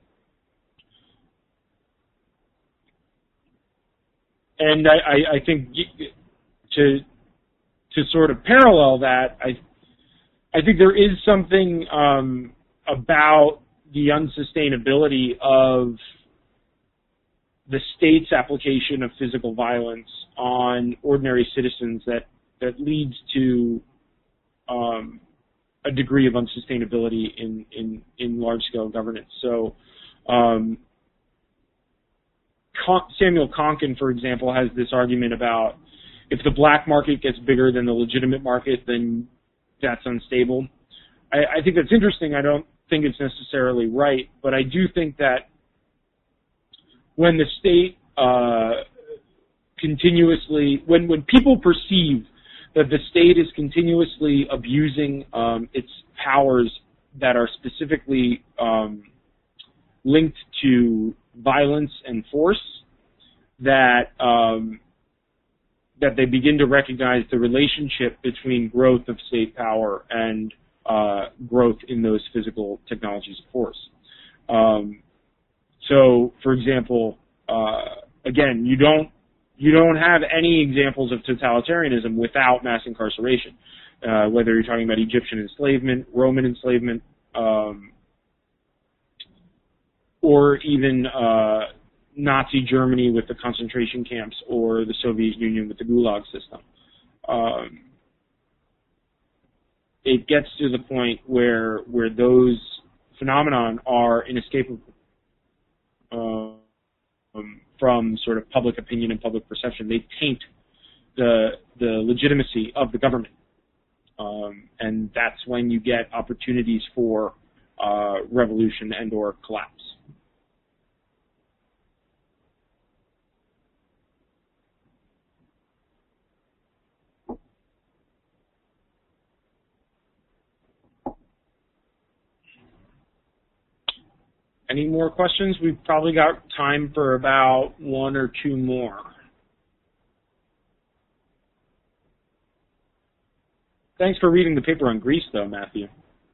And I, I, I think to to sort of parallel that, I I think there is something um, about the unsustainability of the state's application of physical violence on ordinary citizens that, that leads to um, a degree of unsustainability in, in, in large-scale governance. So um, Con- Samuel Konkin, for example, has this argument about if the black market gets bigger than the legitimate market, then that's unstable. I, I think that's interesting. I don't think it's necessarily right, but I do think that when the state uh, continuously, when, when people perceive that the state is continuously abusing um, its powers that are specifically um, linked to violence and force, that um, that they begin to recognize the relationship between growth of state power and uh, growth in those physical technologies of force. Um, so, for example, uh, again, you don't you don't have any examples of totalitarianism without mass incarceration, uh, whether you're talking about Egyptian enslavement, Roman enslavement, um, or even uh, Nazi Germany with the concentration camps, or the Soviet Union with the Gulag system. Um, it gets to the point where where those phenomenon are inescapable um, from sort of public opinion and public perception. They taint the the legitimacy of the government, um, and that's when you get opportunities for uh, revolution and or collapse. Any more questions? We've probably got time for about one or two more. Thanks for reading the paper on Greece, though, Matthew.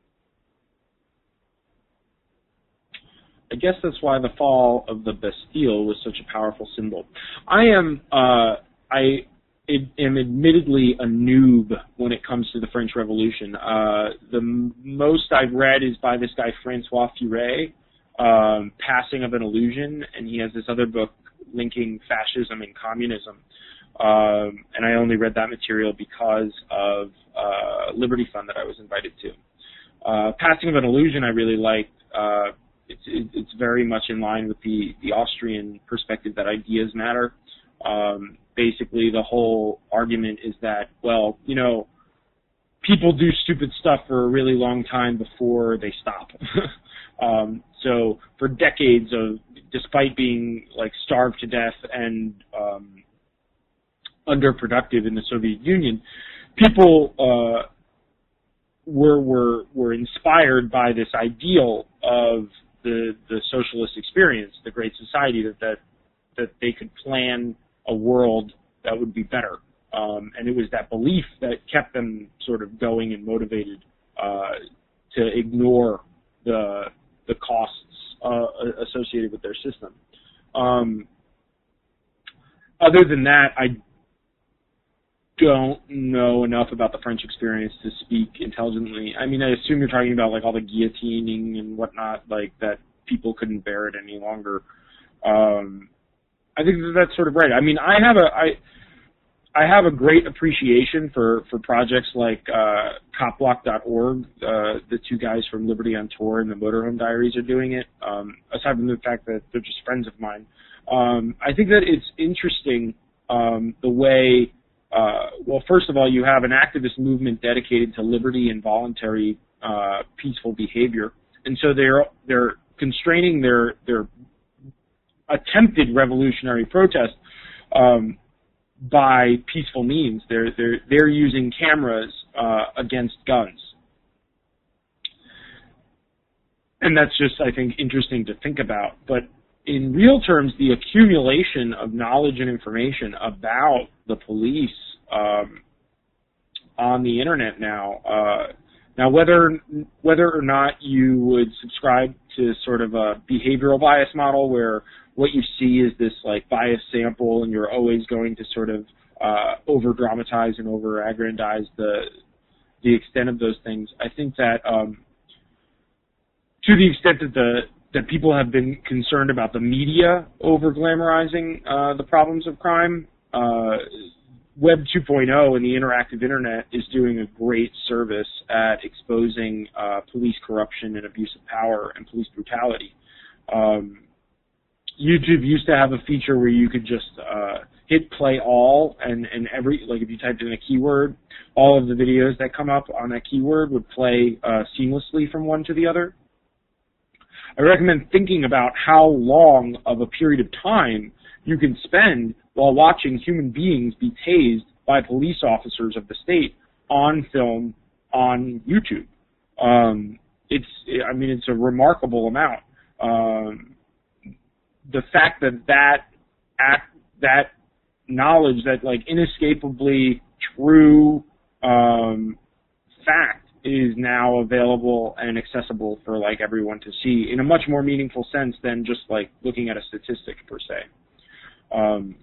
I guess that's why the fall of the Bastille was such a powerful symbol. I am, uh, I am admittedly a noob when it comes to the French Revolution. Uh, the most I've read is by this guy, Francois Furet, Um, Passing of an Illusion, and he has this other book linking fascism and communism. Um, and I only read that material because of uh, Liberty Fund that I was invited to. Uh, Passing of an Illusion I really liked. Uh, it's, it's very much in line with the, the Austrian perspective that ideas matter. Um, basically, the whole argument is that, well, you know, people do stupid stuff for a really long time before they stop. Um, so for decades of, despite being like starved to death and um, underproductive in the Soviet Union, people uh, were were were inspired by this ideal of the the socialist experience, the Great Society, that that that they could plan a world that would be better, um, and it was that belief that kept them sort of going and motivated uh, to ignore the the costs uh, associated with their system. Um, other than that, I don't know enough about the French experience to speak intelligently. I mean, I assume you're talking about like all the guillotining and whatnot, like that people couldn't bear it any longer. Um, I think that that's sort of right. I mean, I have a I I have a great appreciation for, for projects like uh, cop block dot org. Uh, the two guys from Liberty on Tour and the Motorhome Diaries are doing it. Um, aside from the fact that they're just friends of mine, um, I think that it's interesting um, the way. Uh, well, first of all, you have an activist movement dedicated to liberty and voluntary uh, peaceful behavior, and so they're they're constraining their their attempted revolutionary protest um, by peaceful means. They're they're they're using cameras uh, against guns, and that's just, I think, interesting to think about. But in real terms, the accumulation of knowledge and information about the police um, on the internet now. Uh, now, whether whether or not you would subscribe to sort of a behavioral bias model where what you see is this like bias sample, and you're always going to sort of uh, over dramatize and over aggrandize the the extent of those things. I think that um, to the extent that the that people have been concerned about the media over glamorizing uh, the problems of crime, uh, Web two point oh and the interactive internet is doing a great service at exposing uh, police corruption and abuse of power and police brutality. Um, YouTube used to have a feature where you could just uh, hit play all, and, and every, like if you typed in a keyword, all of the videos that come up on that keyword would play uh, seamlessly from one to the other. I recommend thinking about how long of a period of time you can spend while watching human beings be tased by police officers of the state on film on YouTube. Um, it's, I mean, it's a remarkable amount. Um, the fact that that act, that knowledge, that like inescapably true um, fact is now available and accessible for like everyone to see in a much more meaningful sense than just like looking at a statistic per se. Um,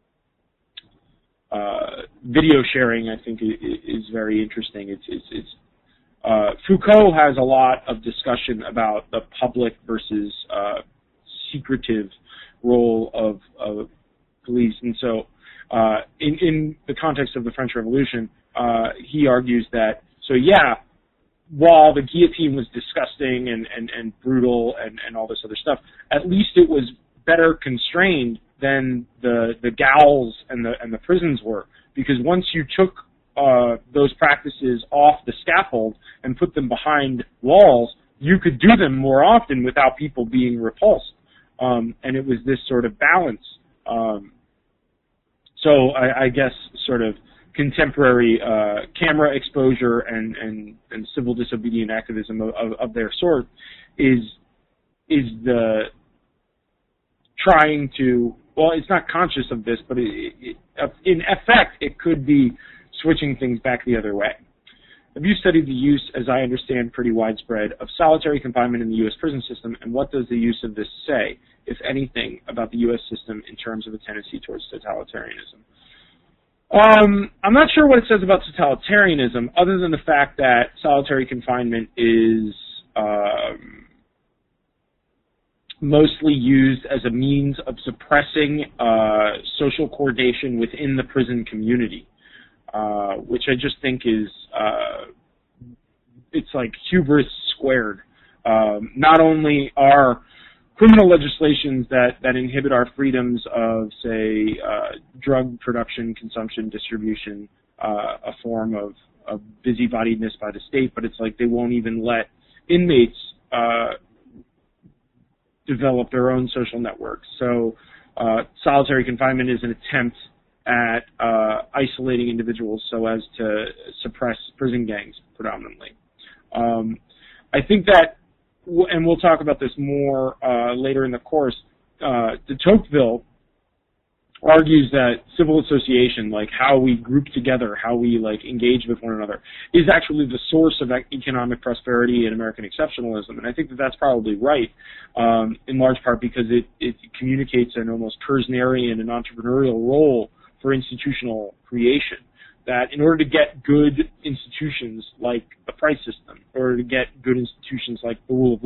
uh, video sharing, I think, is, is very interesting. It's, it's, it's uh, Foucault has a lot of discussion about the public versus uh, secretive role of, of police, and so uh, in, in the context of the French Revolution, uh, he argues that, so yeah, while the guillotine was disgusting and, and, and brutal and, and all this other stuff, at least it was better constrained than the the gowls and the and the prisons were, because once you took uh, those practices off the scaffold and put them behind walls, you could do them more often without people being repulsed, um, and it was this sort of balance. Um, so I, I guess sort of contemporary uh, camera exposure and, and, and civil disobedient activism of, of, of their sort is is the trying to, well, it's not conscious of this, but it, it, in effect, it could be switching things back the other way. Have you studied the use, as I understand, pretty widespread, of solitary confinement in the U S prison system, and what does the use of this say, if anything, about the U S system in terms of a tendency towards totalitarianism? Um, I'm not sure what it says about totalitarianism, other than the fact that solitary confinement is um, mostly used as a means of suppressing uh, social coordination within the prison community, uh, which I just think is, uh, it's like hubris squared. Um, not only are criminal legislations that, that inhibit our freedoms of, say, uh, drug production, consumption, distribution, uh, a form of, of busybodiedness by the state, but it's like they won't even let inmates uh, develop their own social networks. So uh, solitary confinement is an attempt at uh, isolating individuals so as to suppress prison gangs predominantly. Um, I think that, and we'll talk about this more uh, later in the course, uh, de Tocqueville argues that civil association, like how we group together, how we like engage with one another, is actually the source of economic prosperity and American exceptionalism. And I think that that's probably right, um, in large part because it, it communicates an almost Kersnerian and entrepreneurial role for institutional creation. That in order to get good institutions like the price system, in order to get good institutions like the rule of law, in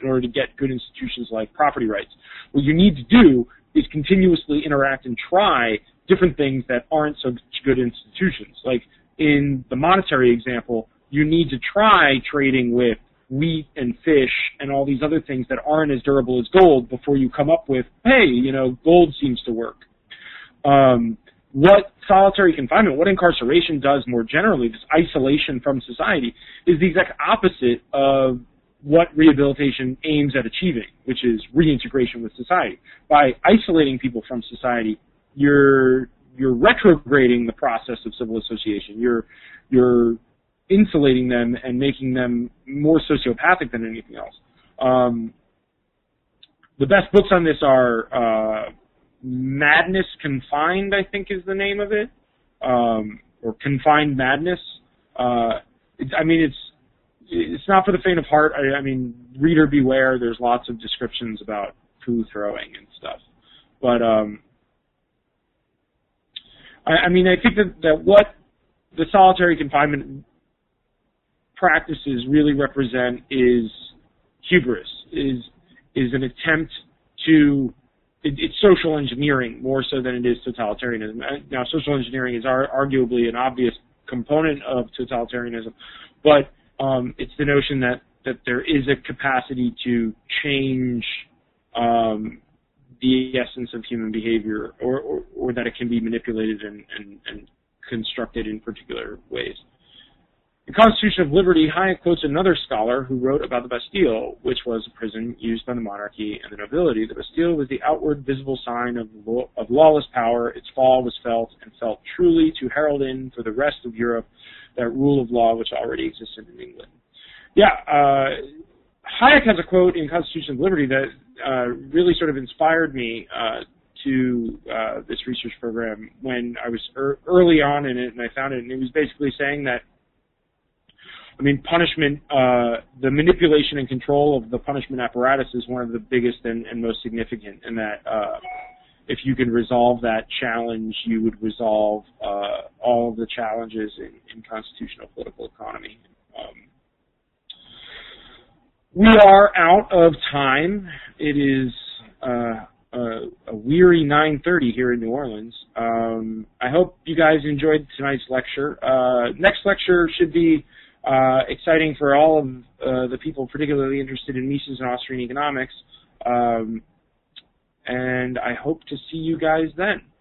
in order to get good institutions like property rights. What you need to do is continuously interact and try different things that aren't such good institutions. Like in the monetary example, you need to try trading with wheat and fish and all these other things that aren't as durable as gold before you come up with, hey, you know, gold seems to work. Um, what solitary confinement, what incarceration does more generally, this isolation from society, is the exact opposite of what rehabilitation aims at achieving, which is reintegration with society. By isolating people from society, you're you're retrograding the process of civil association. You're you're insulating them and making them more sociopathic than anything else. Um, the best books on this are uh, Madness Confined, I think is the name of it, um, or Confined Madness. Uh, it, I mean, it's it's not for the faint of heart. I, I mean, reader beware. There's lots of descriptions about poo throwing and stuff. But um, I, I mean, I think that, that what the solitary confinement practices really represent is hubris, is is an attempt to, it, it's social engineering more so than it is totalitarianism. Now, social engineering is ar arguably an obvious component of totalitarianism, but um, it's the notion that, that there is a capacity to change um, the essence of human behavior, or, or, or that it can be manipulated and, and, and constructed in particular ways. The Constitution of Liberty, Hayek quotes another scholar who wrote about the Bastille, which was a prison used by the monarchy and the nobility. The Bastille was the outward visible sign of, law, of lawless power. Its fall was felt and felt truly to herald in for the rest of Europe that rule of law which already existed in England. Yeah, uh, Hayek has a quote in Constitution of Liberty that uh, really sort of inspired me uh, to uh, this research program when I was er early on in it, and I found it, and it was basically saying that, I mean, punishment, uh, the manipulation and control of the punishment apparatus is one of the biggest and, and most significant, and that uh, if you can resolve that challenge, you would resolve uh, all of the challenges in, in constitutional political economy. Um, we are out of time. It is uh, a, a weary nine thirty here in New Orleans. Um, I hope you guys enjoyed tonight's lecture. Uh, next lecture should be Uh, exciting for all of uh, the people particularly interested in Mises and Austrian economics. Um, and I hope to see you guys then.